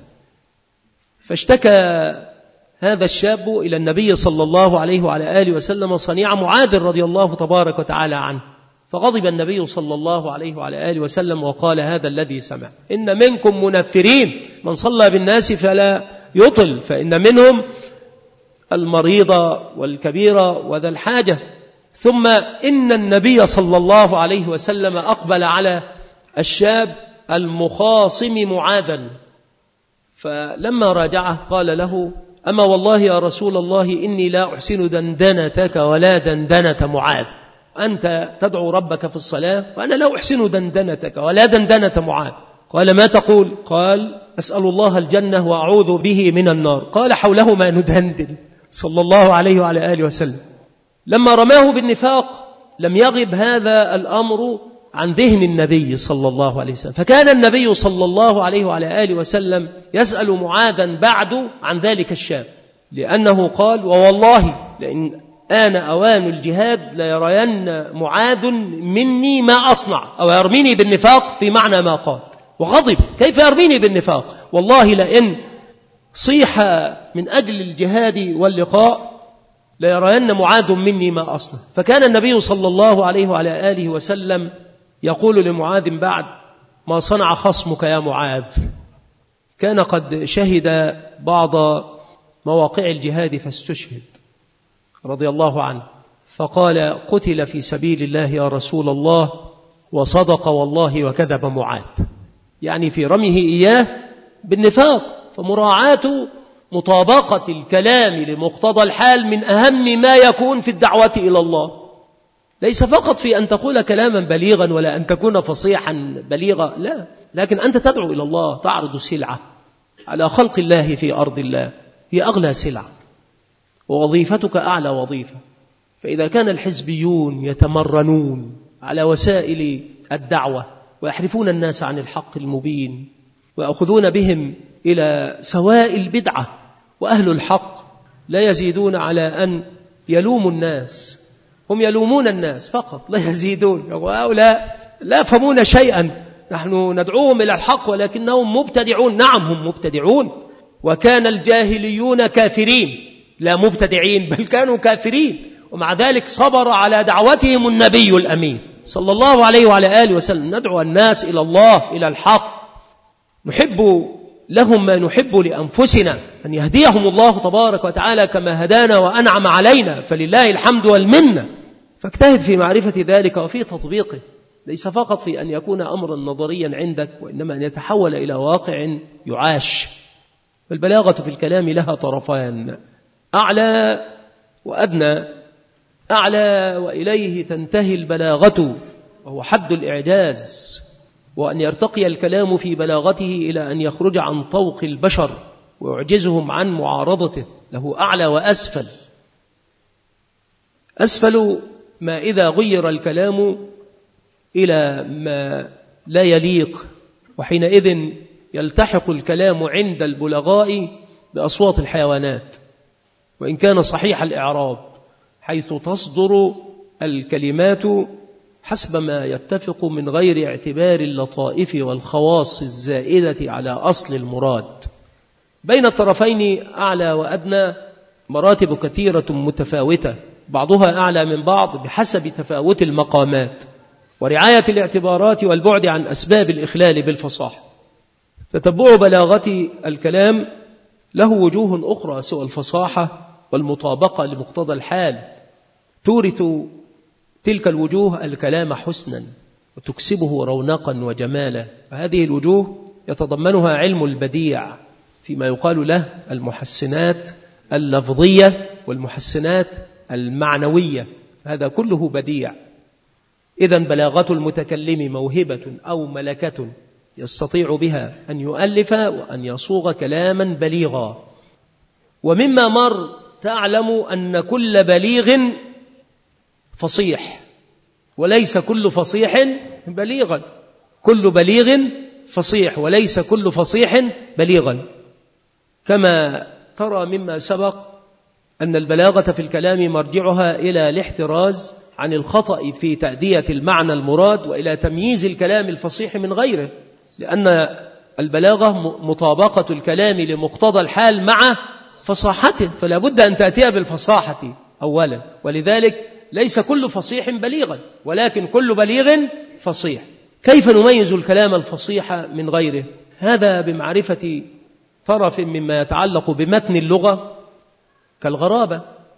A: فاشتكى هذا الشاب إلى النبي صلى الله عليه وعلى آله وسلم صنيع معاذ رضي الله تبارك وتعالى عنه، فغضب النبي صلى الله عليه وعلى آله وسلم وقال هذا الذي سمع إن منكم منفرين، من صلى بالناس فلا يطل، فإن منهم المريض والكبير وذا الحاجة. ثم إن النبي صلى الله عليه وسلم أقبل على الشاب المخاصم معاذا، فلما راجعه قال له أما والله يا رسول الله إني لا أحسن دندنتك ولا دندنة معاذ، أنت تدعو ربك في الصلاة وأنا لا أحسن دندنتك ولا دندنة معاذ. قال ما تقول؟ قال أسأل الله الجنة وأعوذ به من النار. قال حوله ما ندندن صلى الله عليه وعلى آله وسلم. لما رماه بالنفاق لم يغب هذا الأمر عن ذهن النبي صلى الله عليه وسلم، فكان النبي صلى الله عليه وعلى آله وسلم يسأل معاذا بعد عن ذلك الشاب، لأنه قال ووالله لئن آن أوان الجهاد ليرين معاذ مني ما أصنع، أو يرميني بالنفاق في معنى ما قال. وغضب كيف يرميني بالنفاق؟ والله لئن صيح من أجل الجهاد واللقاء ليرين معاذ مني ما أصنع. فكان النبي صلى الله عليه وعلى آله وسلم يقول لمعاذ بعد ما صنع خصمك يا معاذ. كان قد شهد بعض مواقع الجهاد فاستشهد رضي الله عنه، فقال قتل في سبيل الله يا رسول الله، وصدق والله وكذب معاذ، يعني في رميه إياه بالنفاق. فمراعاة مطابقة الكلام لمقتضى الحال من أهم ما يكون في الدعوة إلى الله، ليس فقط في أن تقول كلاما بليغا ولا أن تكون فصيحا بليغا، لا، لكن أنت تدعو إلى الله، تعرض سلعة على خلق الله في أرض الله، هي أغلى سلعة ووظيفتك أعلى وظيفة. فإذا كان الحزبيون يتمرنون على وسائل الدعوة ويحرفون الناس عن الحق المبين ويأخذون بهم إلى سواء البدعة، وأهل الحق لا يزيدون على أن يلوموا الناس، هم يلومون الناس فقط لا يزيدون، وهؤلاء لا يفهمون شيئا. نحن ندعوهم إلى الحق ولكنهم مبتدعون. نعم هم مبتدعون، وكان الجاهليون كافرين لا مبتدعين بل كانوا كافرين، ومع ذلك صبر على دعوتهم النبي الأمين صلى الله عليه وعلى آله وسلم. ندعو الناس إلى الله إلى الحق، نحب لهم ما نحب لأنفسنا، أن يهديهم الله تبارك وتعالى كما هدانا وأنعم علينا، فلله الحمد والمنة. فاجتهد في معرفة ذلك وفي تطبيقه، ليس فقط في أن يكون أمرا نظريا عندك، وإنما أن يتحول إلى واقع يعاش. البلاغة في الكلام لها طرفان، أعلى وأدنى. أعلى وإليه تنتهي البلاغة، وهو حد الإعجاز، وأن يرتقي الكلام في بلاغته إلى أن يخرج عن طوق البشر ويعجزهم عن معارضته. له أعلى وأسفل. أسفل ما إذا غير الكلام إلى ما لا يليق، وحينئذ يلتحق الكلام عند البلغاء بأصوات الحيوانات، وإن كان صحيح الإعراب، حيث تصدر الكلمات حسب ما يتفق من غير اعتبار اللطائف والخواص الزائدة على أصل المراد. بين الطرفين أعلى وأدنى مراتب كثيرة متفاوتة، بعضها أعلى من بعض بحسب تفاوت المقامات ورعاية الاعتبارات والبعد عن أسباب الإخلال بالفصاحة. تتبع بلاغة الكلام له وجوه أخرى سوى الفصاحة والمطابقة لمقتضى الحال، تورث تلك الوجوه الكلام حسنا وتكسبه رونقا وجمالا. فهذه الوجوه يتضمنها علم البديع فيما يقال له المحسنات اللفظية والمحسنات المعنوية، هذا كله بديع. إذن بلاغة المتكلم موهبة أو ملكة يستطيع بها أن يؤلف وأن يصوغ كلاما بليغا. ومما مر تعلم أن كل بليغ فصيح، وليس كل فصيح بليغا. كل بليغ فصيح وليس كل فصيح بليغا. كما ترى مما سبق أن البلاغة في الكلام مرجعها إلى الاحتراز عن الخطأ في تأدية المعنى المراد، وإلى تمييز الكلام الفصيح من غيره، لأن البلاغة مطابقة الكلام لمقتضى الحال مع فصاحته، فلا بد أن تأتي بالفصاحة أولا. ولذلك ليس كل فصيح بليغا، ولكن كل بليغ فصيح. كيف نميز الكلام الفصيح من غيره؟ هذا بمعرفة طرف مما يتعلق بمتن اللغة كالغرابة،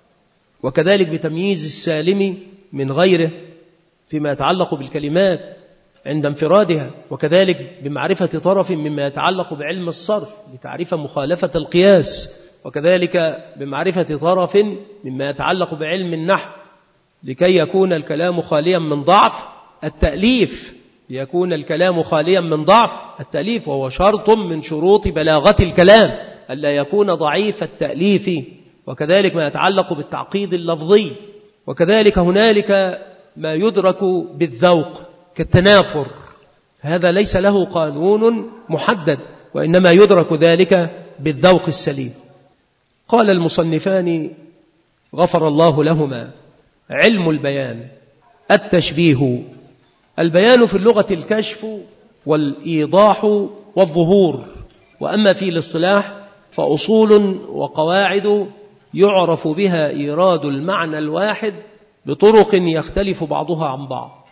A: وكذلك بتمييز السالم من غيره فيما يتعلق بالكلمات عند انفرادها، وكذلك بمعرفة طرف مما يتعلق بعلم الصرف لتعريف مخالفة القياس، وكذلك بمعرفة طرف مما يتعلق بعلم النحو لكي يكون الكلام خاليا من ضعف التأليف ليكون الكلام خاليا من ضعف التأليف وهو شرط من شروط بلاغة الكلام ألا يكون ضعيف التأليف. وكذلك ما يتعلق بالتعقيد اللفظي، وكذلك هنالك ما يدرك بالذوق كالتنافر، هذا ليس له قانون محدد، وإنما يدرك ذلك بالذوق السليم. قال المصنفان غفر الله لهما: علم البيان التشبيه. البيان في اللغة الكشف والإيضاح والظهور، وأما في الاصطلاح فأصول وقواعد يعرف بها إيراد المعنى الواحد بطرق يختلف بعضها عن بعض.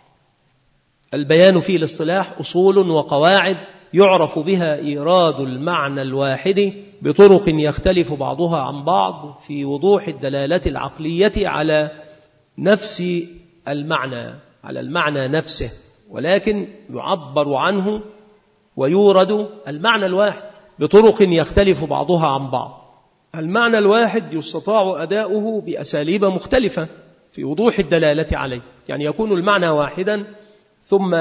A: البيان في الاصطلاح أصول وقواعد يعرف بها إيراد المعنى الواحد بطرق يختلف بعضها عن بعض في وضوح الدلالة العقلية على نفس المعنى على المعنى نفسه، ولكن يعبر عنه ويورد المعنى الواحد بطرق يختلف بعضها عن بعض. المعنى الواحد يستطاع أداؤه بأساليب مختلفة في وضوح الدلالة عليه، يعني يكون المعنى واحدا ثم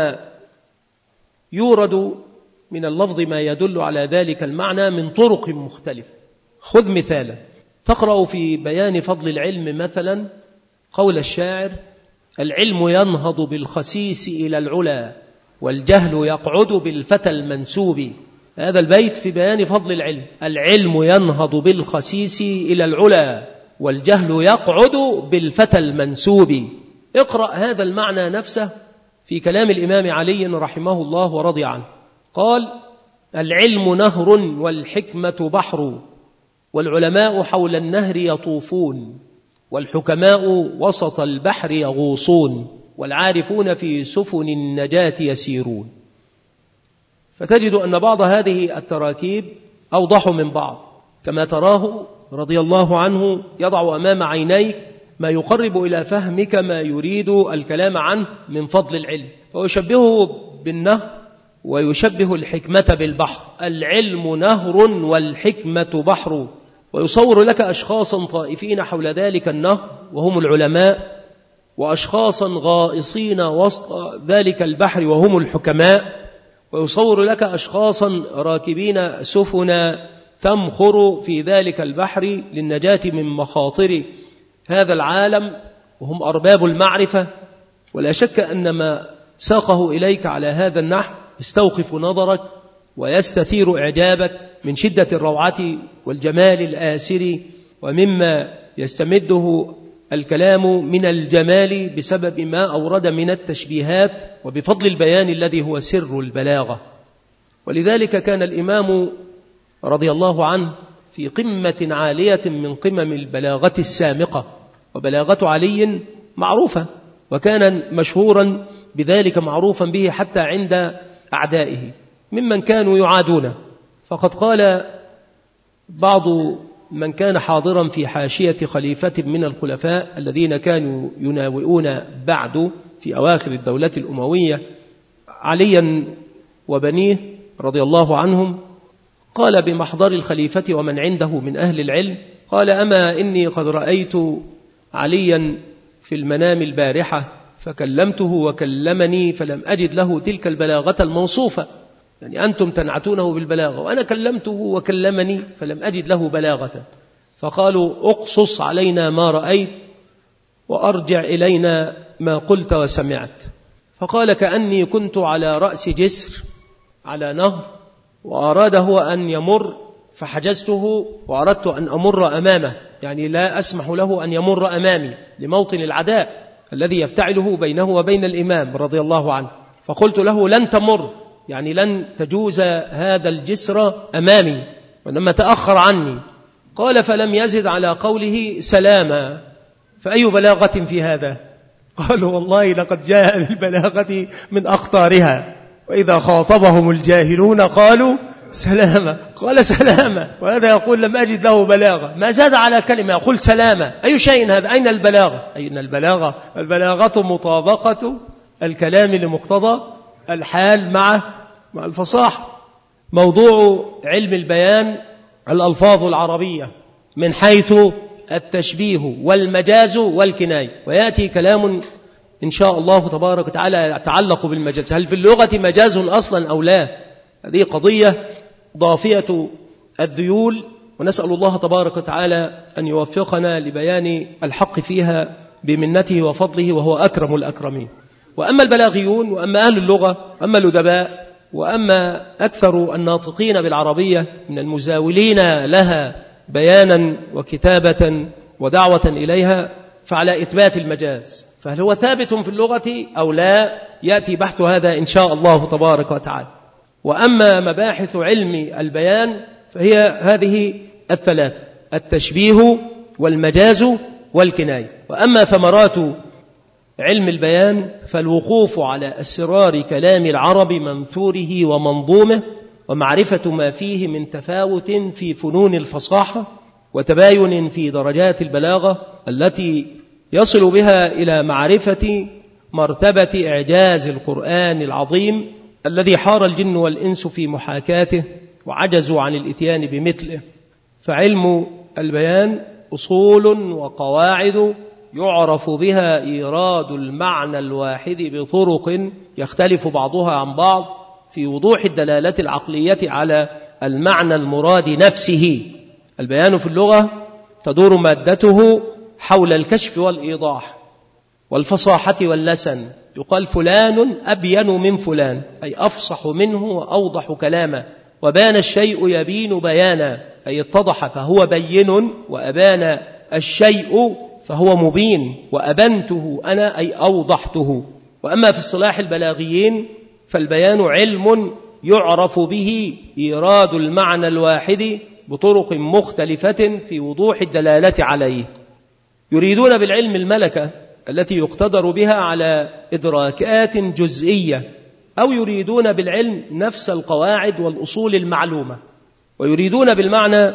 A: يورد من اللفظ ما يدل على ذلك المعنى من طرق مختلفة. خذ مثالا، تقرأ في بيان فضل العلم مثلا قول الشاعر: العلم ينهض بالخسيس إلى العلا والجهل يقعد بالفتى المنسوب. هذا البيت في بيان فضل العلم. العلم ينهض بالخسيس إلى العلا والجهل يقعد بالفتى المنسوب. اقرأ هذا المعنى نفسه في كلام الإمام علي رحمه الله ورضي عنه. قال: العلم نهر والحكمة بحر، والعلماء حول النهر يطوفون، والحكماء وسط البحر يغوصون، والعارفون في سفن النجاة يسيرون. فتجد أن بعض هذه التراكيب أوضح من بعض، كما تراه رضي الله عنه يضع أمام عينيك ما يقرب إلى فهمك ما يريد الكلام عنه من فضل العلم، ويشبهه بالنهر ويشبه الحكمة بالبحر. العلم نهر والحكمة بحر، ويصور لك أشخاصا طائفين حول ذلك النهر وهم العلماء، وأشخاصا غائصين وسط ذلك البحر وهم الحكماء، ويصور لك أشخاصا راكبين سفنا تمخر في ذلك البحر للنجاة من مخاطر هذا العالم وهم أرباب المعرفة. ولا شك أن ما ساقه إليك على هذا النحو يستوقف نظرك ويستثير إعجابك من شدة الروعة والجمال الآسر، ومما يستمده الكلام من الجمال بسبب ما أورد من التشبيهات وبفضل البيان الذي هو سر البلاغة. ولذلك كان الإمام رضي الله عنه في قمة عالية من قمم البلاغة السامقة، وبلاغة علي معروفة، وكان مشهورا بذلك معروفا به حتى عند أعدائه ممن كانوا يعادونه. فقد قال بعض من كان حاضرا في حاشية خليفة من الخلفاء الذين كانوا يناوئون بعد في أواخر الدولة الأموية عليا وبنيه رضي الله عنهم، قال بمحضر الخليفة ومن عنده من أهل العلم، قال: أما إني قد رأيت عليا في المنام البارحة فكلمته وكلمني فلم أجد له تلك البلاغة الموصوفة، يعني أنتم تنعتونه بالبلاغة وأنا كلمته وكلمني فلم أجد له بلاغة. فقالوا: أقصص علينا ما رأيت وأرجع إلينا ما قلت وسمعت. فقال: كأني كنت على رأس جسر على نهر، وأراد هو أن يمر فحجزته وأردت أن أمر أمامه، يعني لا أسمح له أن يمر أمامي لموطن العداء الذي يفتعله بينه وبين الإمام رضي الله عنه. فقلت له: لن تمر، يعني لن تجوز هذا الجسر أمامي، وإنما تأخر عني. قال: فلم يزد على قوله سلاما. فأي بلاغة في هذا؟ قالوا: والله لقد جاء بالبلاغة من أقطارها، وإذا خاطبهم الجاهلون قالوا سلاما. قال: سلاما، وهذا يقول لم أجد له بلاغة، ما زاد على كلمة يقول سلاما. أي شيء هذا؟ أين البلاغة؟ أين البلاغة؟ البلاغة مطابقة الكلام لمقتضى الحال مع مع الفصاحة. موضوع علم البيان الألفاظ العربية من حيث التشبيه والمجاز والكناية، ويأتي كلام إن شاء الله تبارك وتعالى يتعلق بالمجاز. هل في اللغة مجاز أصلا أو لا؟ هذه قضية ضافية الذيول، ونسأل الله تبارك وتعالى أن يوفقنا لبيان الحق فيها بمنته وفضله، وهو أكرم الأكرمين. وأما البلاغيون وأما أهل اللغة وأما الأدباء وأما أكثر الناطقين بالعربية من المزاولين لها بيانا وكتابة ودعوة إليها فعلى إثبات المجاز. فهل هو ثابت في اللغة أو لا؟ يأتي بحث هذا إن شاء الله تبارك وتعالى. وأما مباحث علم البيان فهي هذه الثلاثة: التشبيه والمجاز والكناية. وأما ثمرات علم البيان فالوقوف على أسرار كلام العرب منثوره ومنظومه، ومعرفة ما فيه من تفاوت في فنون الفصاحة وتباين في درجات البلاغة التي يصل بها إلى معرفة مرتبة إعجاز القرآن العظيم الذي حار الجن والإنس في محاكاته وعجزوا عن الإتيان بمثله. فعلم البيان أصول وقواعد يعرف بها إيراد المعنى الواحد بطرق يختلف بعضها عن بعض في وضوح الدلالة العقلية على المعنى المراد نفسه. البيان في اللغة تدور مادته حول الكشف والإيضاح والفصاحة واللسن. يقال فلان أبين من فلان، أي أفصح منه وأوضح كلاما. وبان الشيء يبين بيانا، أي اتضح فهو بين، وأبان الشيء فهو مبين، وأبنته أنا أي أوضحته. وأما في اصطلاح البلاغيين فالبيان علم يعرف به إيراد المعنى الواحد بطرق مختلفة في وضوح الدلالة عليه. يريدون بالعلم الملكة التي يقتدر بها على إدراكات جزئية، أو يريدون بالعلم نفس القواعد والأصول المعلومة، ويريدون بالمعنى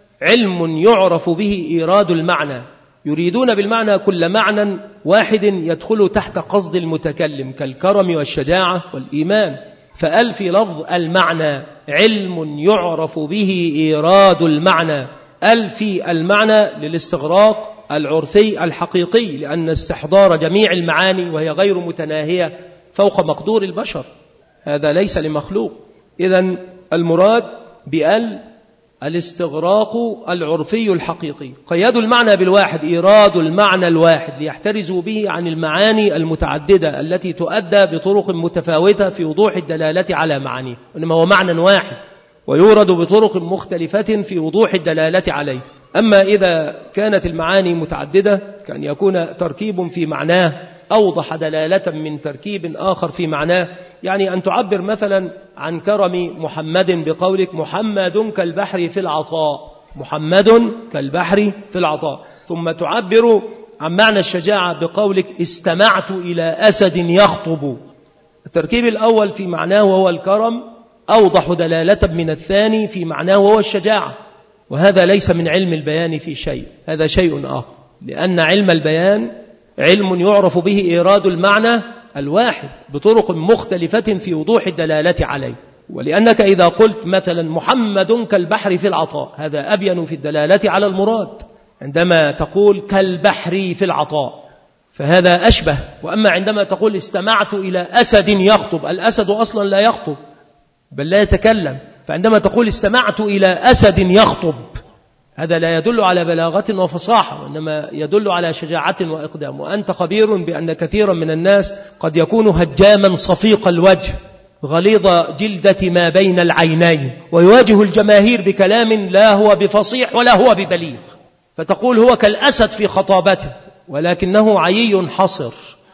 A: علم يعرف به إيراد المعنى. يريدون بالمعنى كل معنى واحد يدخل تحت قصد المتكلم كالكرم والشجاعة والإيمان. فأل في لفظ المعنى علم يعرف به إيراد المعنى، أل في المعنى للاستغراق العرفي الحقيقي، لأن استحضار جميع المعاني وهي غير متناهية فوق مقدور البشر، هذا ليس لمخلوق. إذن المراد بأل الاستغراق العرفي الحقيقي. قيدوا المعنى بالواحد، إيراد المعنى الواحد، ليحترزوا به عن المعاني المتعددة التي تؤدى بطرق متفاوتة في وضوح الدلالة على معانيه، إنما هو معنى واحد ويورد بطرق مختلفة في وضوح الدلالة عليه. أما إذا كانت المعاني متعددة كان يكون تركيب في معناه أوضح دلالة من تركيب آخر في معناه. يعني أن تعبر مثلا عن كرم محمد بقولك محمد كالبحر في العطاء، محمد كالبحر في العطاء، ثم تعبر عن معنى الشجاعة بقولك استمعت إلى أسد يخطب. التركيب الأول في معناه وهو الكرم أوضح دلالة من الثاني في معناه وهو الشجاعة، وهذا ليس من علم البيان في شيء، هذا شيء آخر، لأن علم البيان علم يعرف به إيراد المعنى الواحد بطرق مختلفة في وضوح الدلالة عليه. ولأنك إذا قلت مثلا محمد كالبحر في العطاء، هذا أبين في الدلالة على المراد. عندما تقول كالبحر في العطاء فهذا أشبه. وأما عندما تقول استمعت إلى أسد يخطب، الأسد أصلا لا يخطب بل لا يتكلم، فعندما تقول استمعت إلى أسد يخطب هذا لا يدل على بلاغة وفصاحة، وإنما يدل على شجاعة وإقدام. وأنت خبير بأن كثيرا من الناس قد يكون هجاما صفيق الوجه غليظ جلدة ما بين العينين، ويواجه الجماهير بكلام لا هو بفصيح ولا هو ببليغ، فتقول هو كالأسد في خطابته ولكنه عيي حصر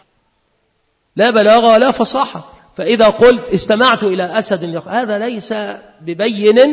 A: لا بلاغة ولا فصاحة. فإذا قلت استمعت إلى أسد يخ... هذا ليس ببين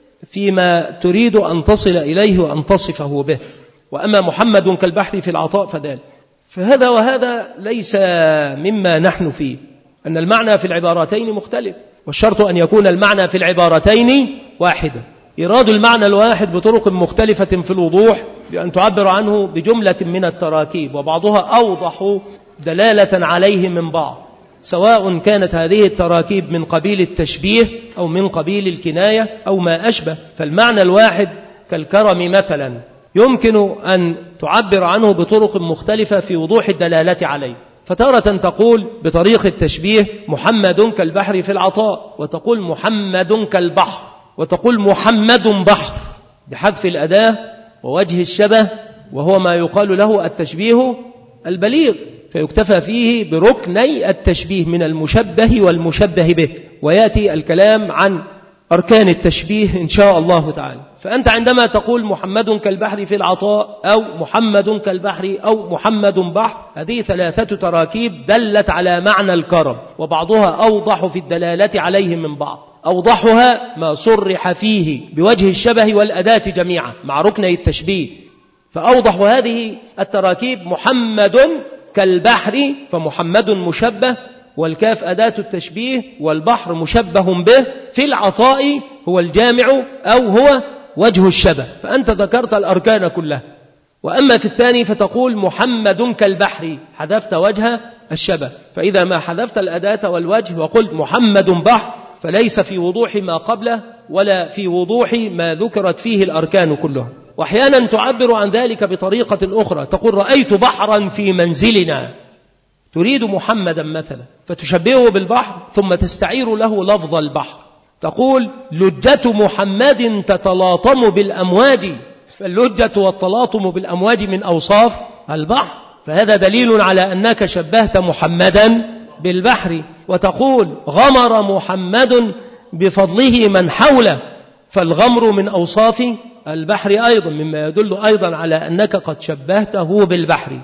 A: فيما تريد أن تصل إليه وأن تصفه به. وأما محمد كالبحر في العطاء فذلك. فهذا وهذا ليس مما نحن فيه، أن المعنى في العبارتين مختلف، والشرط أن يكون المعنى في العبارتين واحدا. إيراد المعنى الواحد بطرق مختلفة في الوضوح بأن تعبر عنه بجملة من التراكيب، وبعضها أوضح دلالة عليه من بعض، سواء كانت هذه التراكيب من قبيل التشبيه أو من قبيل الكناية أو ما أشبه. فالمعنى الواحد كالكرم مثلا يمكن أن تعبر عنه بطرق مختلفة في وضوح الدلالة عليه. فتارة تقول بطريق التشبيه محمد كالبحر في العطاء، وتقول محمد كالبحر، وتقول محمد بحر بحذف الأداة ووجه الشبه، وهو ما يقال له التشبيه البليغ، فيكتفى فيه بركني التشبيه من المشبه والمشبه به، ويأتي الكلام عن أركان التشبيه إن شاء الله تعالى. فأنت عندما تقول محمد كالبحر في العطاء أو محمد كالبحر أو محمد بحر، هذه ثلاثة تراكيب دلت على معنى الكرم، وبعضها أوضح في الدلالة عليه من بعض. أوضحها ما صرح فيه بوجه الشبه والأداة جميعا مع ركني التشبيه. فأوضح هذه التراكيب محمد كالبحر، فمحمد مشبه والكاف أداة التشبيه والبحر مشبه به، في العطاء هو الجامع أو هو وجه الشبه. فأنت ذكرت الأركان كلها. وأما في الثاني فتقول محمد كالبحر، حذفت وجه الشبه. فإذا ما حذفت الأداة والوجه وقلت محمد بحر فليس في وضوح ما قبله ولا في وضوح ما ذكرت فيه الأركان كلها. وأحيانا تعبر عن ذلك بطريقة أخرى، تقول رأيت بحرا في منزلنا، تريد محمدا مثلا فتشبهه بالبحر ثم تستعير له لفظ البحر. تقول لجة محمد تتلاطم بالأمواج، فاللجة والتلاطم بالأمواج من أوصاف البحر، فهذا دليل على أنك شبهت محمدا بالبحر. وتقول غمر محمد بفضله من حوله، فالغمر من أوصاف البحر أيضا، مما يدل أيضا على أنك قد شبهته بالبحر.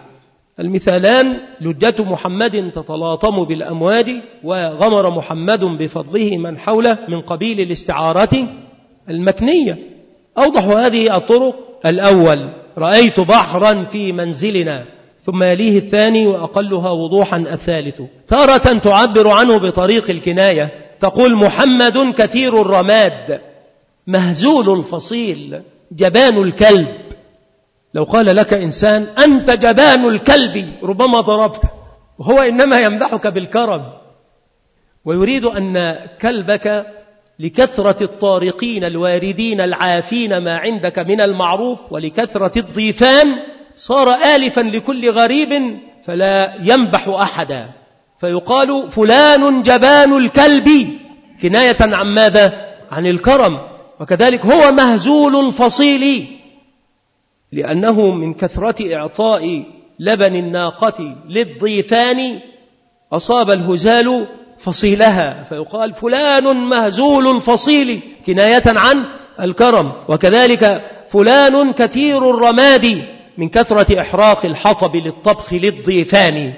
A: المثالان: لجة محمد تتلاطم بالأمواج، وغمر محمد بفضله من حوله، من قبيل الاستعارة المكنية. أوضح هذه الطرق: الأول: رأيت بحرا في منزلنا، ثم يليه الثاني وأقلها وضوحا الثالث. تارة تعبر عنه بطريق الكناية، تقول: محمد كثير الرماد مهزول الفصيل جبان الكلب. لو قال لك إنسان: أنت جبان الكلب، ربما ضربته، وهو إنما يمدحك بالكرم، ويريد أن كلبك لكثرة الطارقين الواردين العافين ما عندك من المعروف، ولكثرة الضيفان صار آلفا لكل غريب فلا ينبح أحدا، فيقال فلان جبان الكلب كناية عن ماذا؟ عن الكرم. وكذلك هو مهزول الفصيل، لأنه من كثرة إعطاء لبن الناقة للضيفان أصاب الهزال فصيلها، فيقال فلان مهزول الفصيل كناية عن الكرم. وكذلك فلان كثير الرماد من كثرة إحراق الحطب للطبخ للضيفان.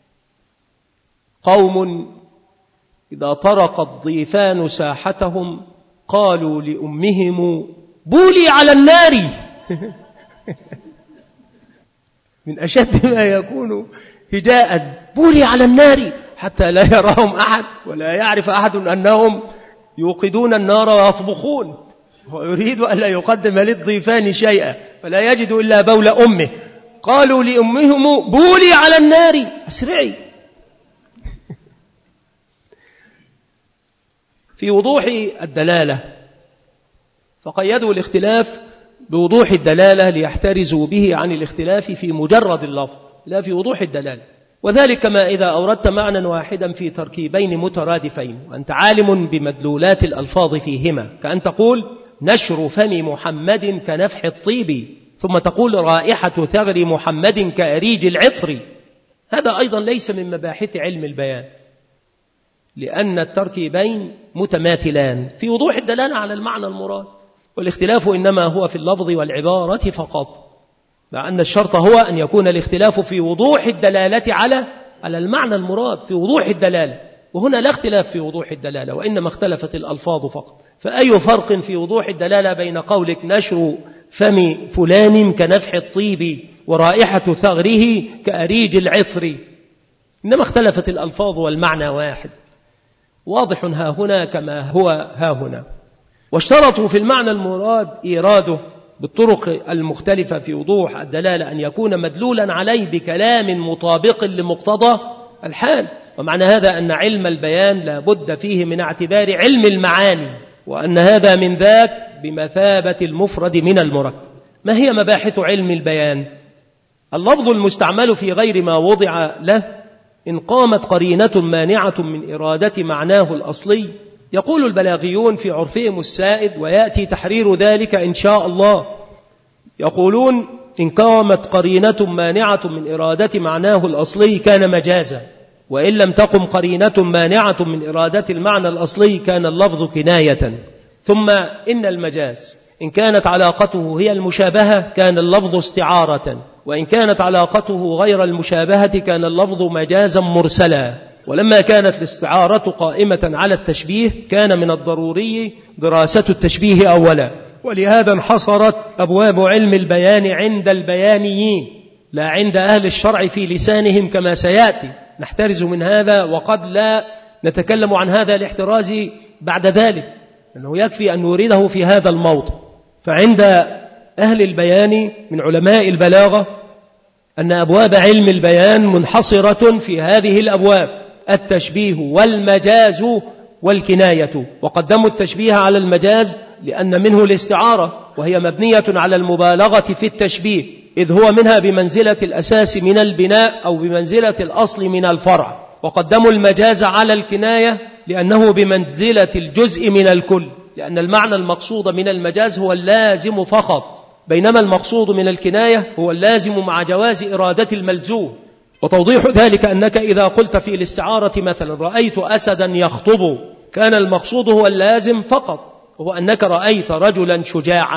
A: قوم إذا طرق الضيفان ساحتهم قالوا لأمهم: بولي على النار. من أشد ما يكون هجاء: بولي على النار، حتى لا يراهم أحد ولا يعرف أحد أنهم يوقدون النار ويطبخون، ويريد أن لا يقدم للضيفان شيئا، فلا يجد إلا بول أمه. قالوا لأمهم: بولي على النار، أسرعي. في وضوح الدلالة فقيدوا الاختلاف بوضوح الدلالة ليحترزوا به عن الاختلاف في مجرد اللفظ، لا في وضوح الدلالة. وذلك كما إذا أوردت معنى واحدا في تركيبين مترادفين وأنت عالم بمدلولات الألفاظ فيهما، كأن تقول: نشر فم محمد كنفح الطيب، ثم تقول: رائحة ثغر محمد كأريج العطر. هذا أيضا ليس من مباحث علم البيان، لأن التركيبين متماثلان في وضوح الدلالة على المعنى المراد، والاختلاف إنما هو في اللفظ والعبارة فقط، مع أن الشرط هو أن يكون الاختلاف في وضوح الدلالة على على المعنى المراد، في وضوح الدلالة. وهنا لا اختلاف في وضوح الدلالة، وإنما اختلفت الألفاظ فقط. فأي فرق في وضوح الدلالة بين قولك نشر فم فلان كنفح الطيب ورائحة ثغره كأريج العطر؟ إنما اختلفت الألفاظ والمعنى واحد، واضح ها هنا كما هو ها هنا. واشترطوا في المعنى المراد إيراده بالطرق المختلفة في وضوح الدلالة أن يكون مدلولا عليه بكلام مطابق لمقتضى الحال. ومعنى هذا أن علم البيان لا بد فيه من اعتبار علم المعاني، وأن هذا من ذاك بمثابة المفرد من المركب. ما هي مباحث علم البيان؟ اللفظ المستعمل في غير ما وضع له إن قامت قرينة مانعة من إرادة معناه الأصلي. يقول البلاغيون في عرفهم السائد، ويأتي تحرير ذلك إن شاء الله، يقولون: إن قامت قرينة مانعة من إرادة معناه الأصلي كان مجازا، وإن لم تقم قرينة مانعة من إرادة المعنى الأصلي كان اللفظ كناية. ثم إن المجاز إن كانت علاقته هي المشابهة كان اللفظ استعارة، وإن كانت علاقته غير المشابهة كان اللفظ مجازا مرسلا. ولما كانت الاستعارة قائمة على التشبيه كان من الضروري دراسة التشبيه أولا، ولهذا انحصرت أبواب علم البيان عند البيانيين لا عند أهل الشرع في لسانهم كما سيأتي. نحترز من هذا، وقد لا نتكلم عن هذا الاحتراز بعد ذلك، لأنه يكفي أن نورده في هذا الموضع. فعند أهل البيان من علماء البلاغة أن أبواب علم البيان منحصرة في هذه الأبواب: التشبيه والمجاز والكناية. وقدموا التشبيه على المجاز لأن منه الاستعارة، وهي مبنية على المبالغة في التشبيه، إذ هو منها بمنزلة الأساس من البناء أو بمنزلة الأصل من الفرع. وقدموا المجاز على الكناية لأنه بمنزلة الجزء من الكل، لأن المعنى المقصود من المجاز هو اللازم فقط، بينما المقصود من الكناية هو اللازم مع جواز إرادة الملزوم. وتوضيح ذلك أنك إذا قلت في الاستعارة مثلا: رأيت أسدا يخطب، كان المقصود هو اللازم فقط، وهو أنك رأيت رجلا شجاعا،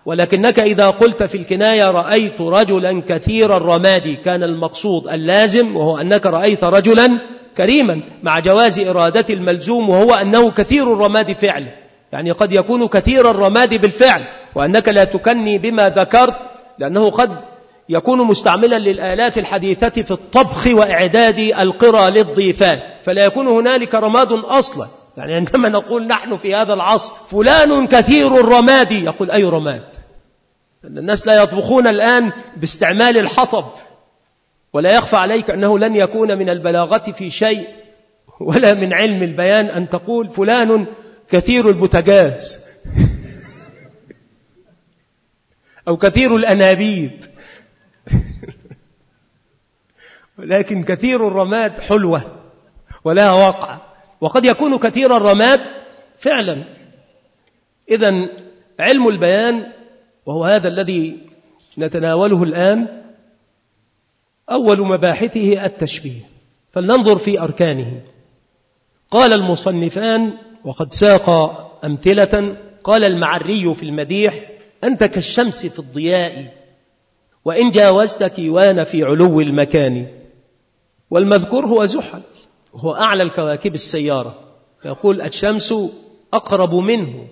A: ولكنك إذا قلت في الكناية رأيت رجلا كثير الرماد كان المقصود اللازم، وهو أنك رأيت رجلا كريما، مع جواز إرادة الملزوم وهو أنه كثير الرماد فعلا. يعني قد يكون كثير الرماد بالفعل، وأنك لا تكني بما ذكرت، لأنه قد يكون مستعملا للآلات الحديثة في الطبخ وإعداد القرى للضيفان، فلا يكون هنالك رماد أصلا. يعني عندما نقول نحن في هذا العصر فلان كثير الرماد، يقول أي رماد؟ الناس لا يطبخون الآن باستعمال الحطب، ولا يخفى عليك أنه لن يكون من البلاغة في شيء ولا من علم البيان أن تقول فلان كثير البوتاجاز أو كثير الأنابيب ولكن كثير الرماد حلوة ولا وقع، وقد يكون كثير الرماد فعلا. إذن علم البيان، وهو هذا الذي نتناوله الآن، أول مباحثه التشبيه. فلننظر في أركانه. قال المصنفان وقد ساق أمثلة، قال المعري في المديح: أنت كالشمس في الضياء وإن جاوزت كيوان في علو المكان. والمذكور هو زحل، وهو أعلى الكواكب السيارة، فيقول الشمس أقرب منه،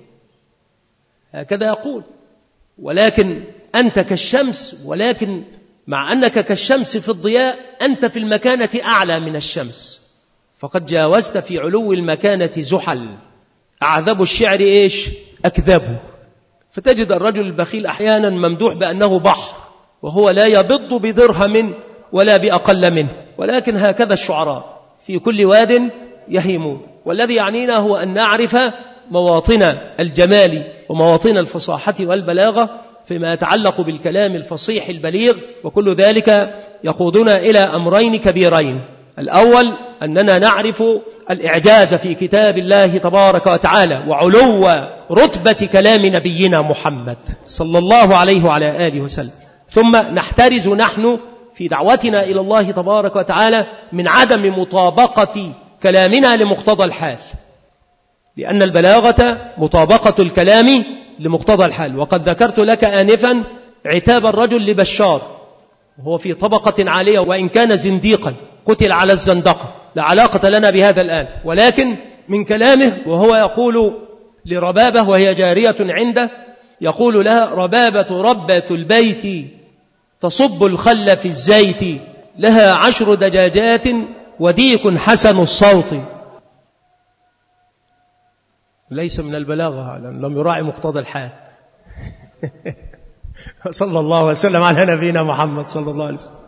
A: هكذا يقول. ولكن أنت كالشمس، ولكن مع أنك كالشمس في الضياء أنت في المكانة أعلى من الشمس، فقد جاوزت في علو المكانة زحل. أعذب الشعر إيش؟ أكذبه. فتجد الرجل البخيل أحيانا ممدوح بأنه بحر، وهو لا يبض بدرهم ولا بأقل منه، ولكن هكذا الشعراء في كل واد يهيمون. والذي يعنينا هو أن نعرف مواطن الجمال ومواطن الفصاحة والبلاغة فيما يتعلق بالكلام الفصيح البليغ، وكل ذلك يقودنا إلى أمرين كبيرين. الأول أننا نعرف الإعجاز في كتاب الله تبارك وتعالى وعلو رتبة كلام نبينا محمد صلى الله عليه وعلى آله وسلم، ثم نحترز نحن في دعوتنا إلى الله تبارك وتعالى من عدم مطابقة كلامنا لمقتضى الحال، لأن البلاغة مطابقة الكلام لمقتضى الحال. وقد ذكرت لك آنفا عتاب الرجل لبشار وهو في طبقة عالية، وإن كان زنديقا قتل على الزندقة، لا علاقة لنا بهذا الآن، ولكن من كلامه وهو يقول لربابة وهي جارية عنده، يقول لها: ربابة ربة البيت تصب الخل في الزيت، لها عشر دجاجات وديك حسن الصوت. ليس من البلاغة، لم يراعي مقتضى الحال. صلى الله وسلم على نبينا محمد صلى الله عليه وسلم.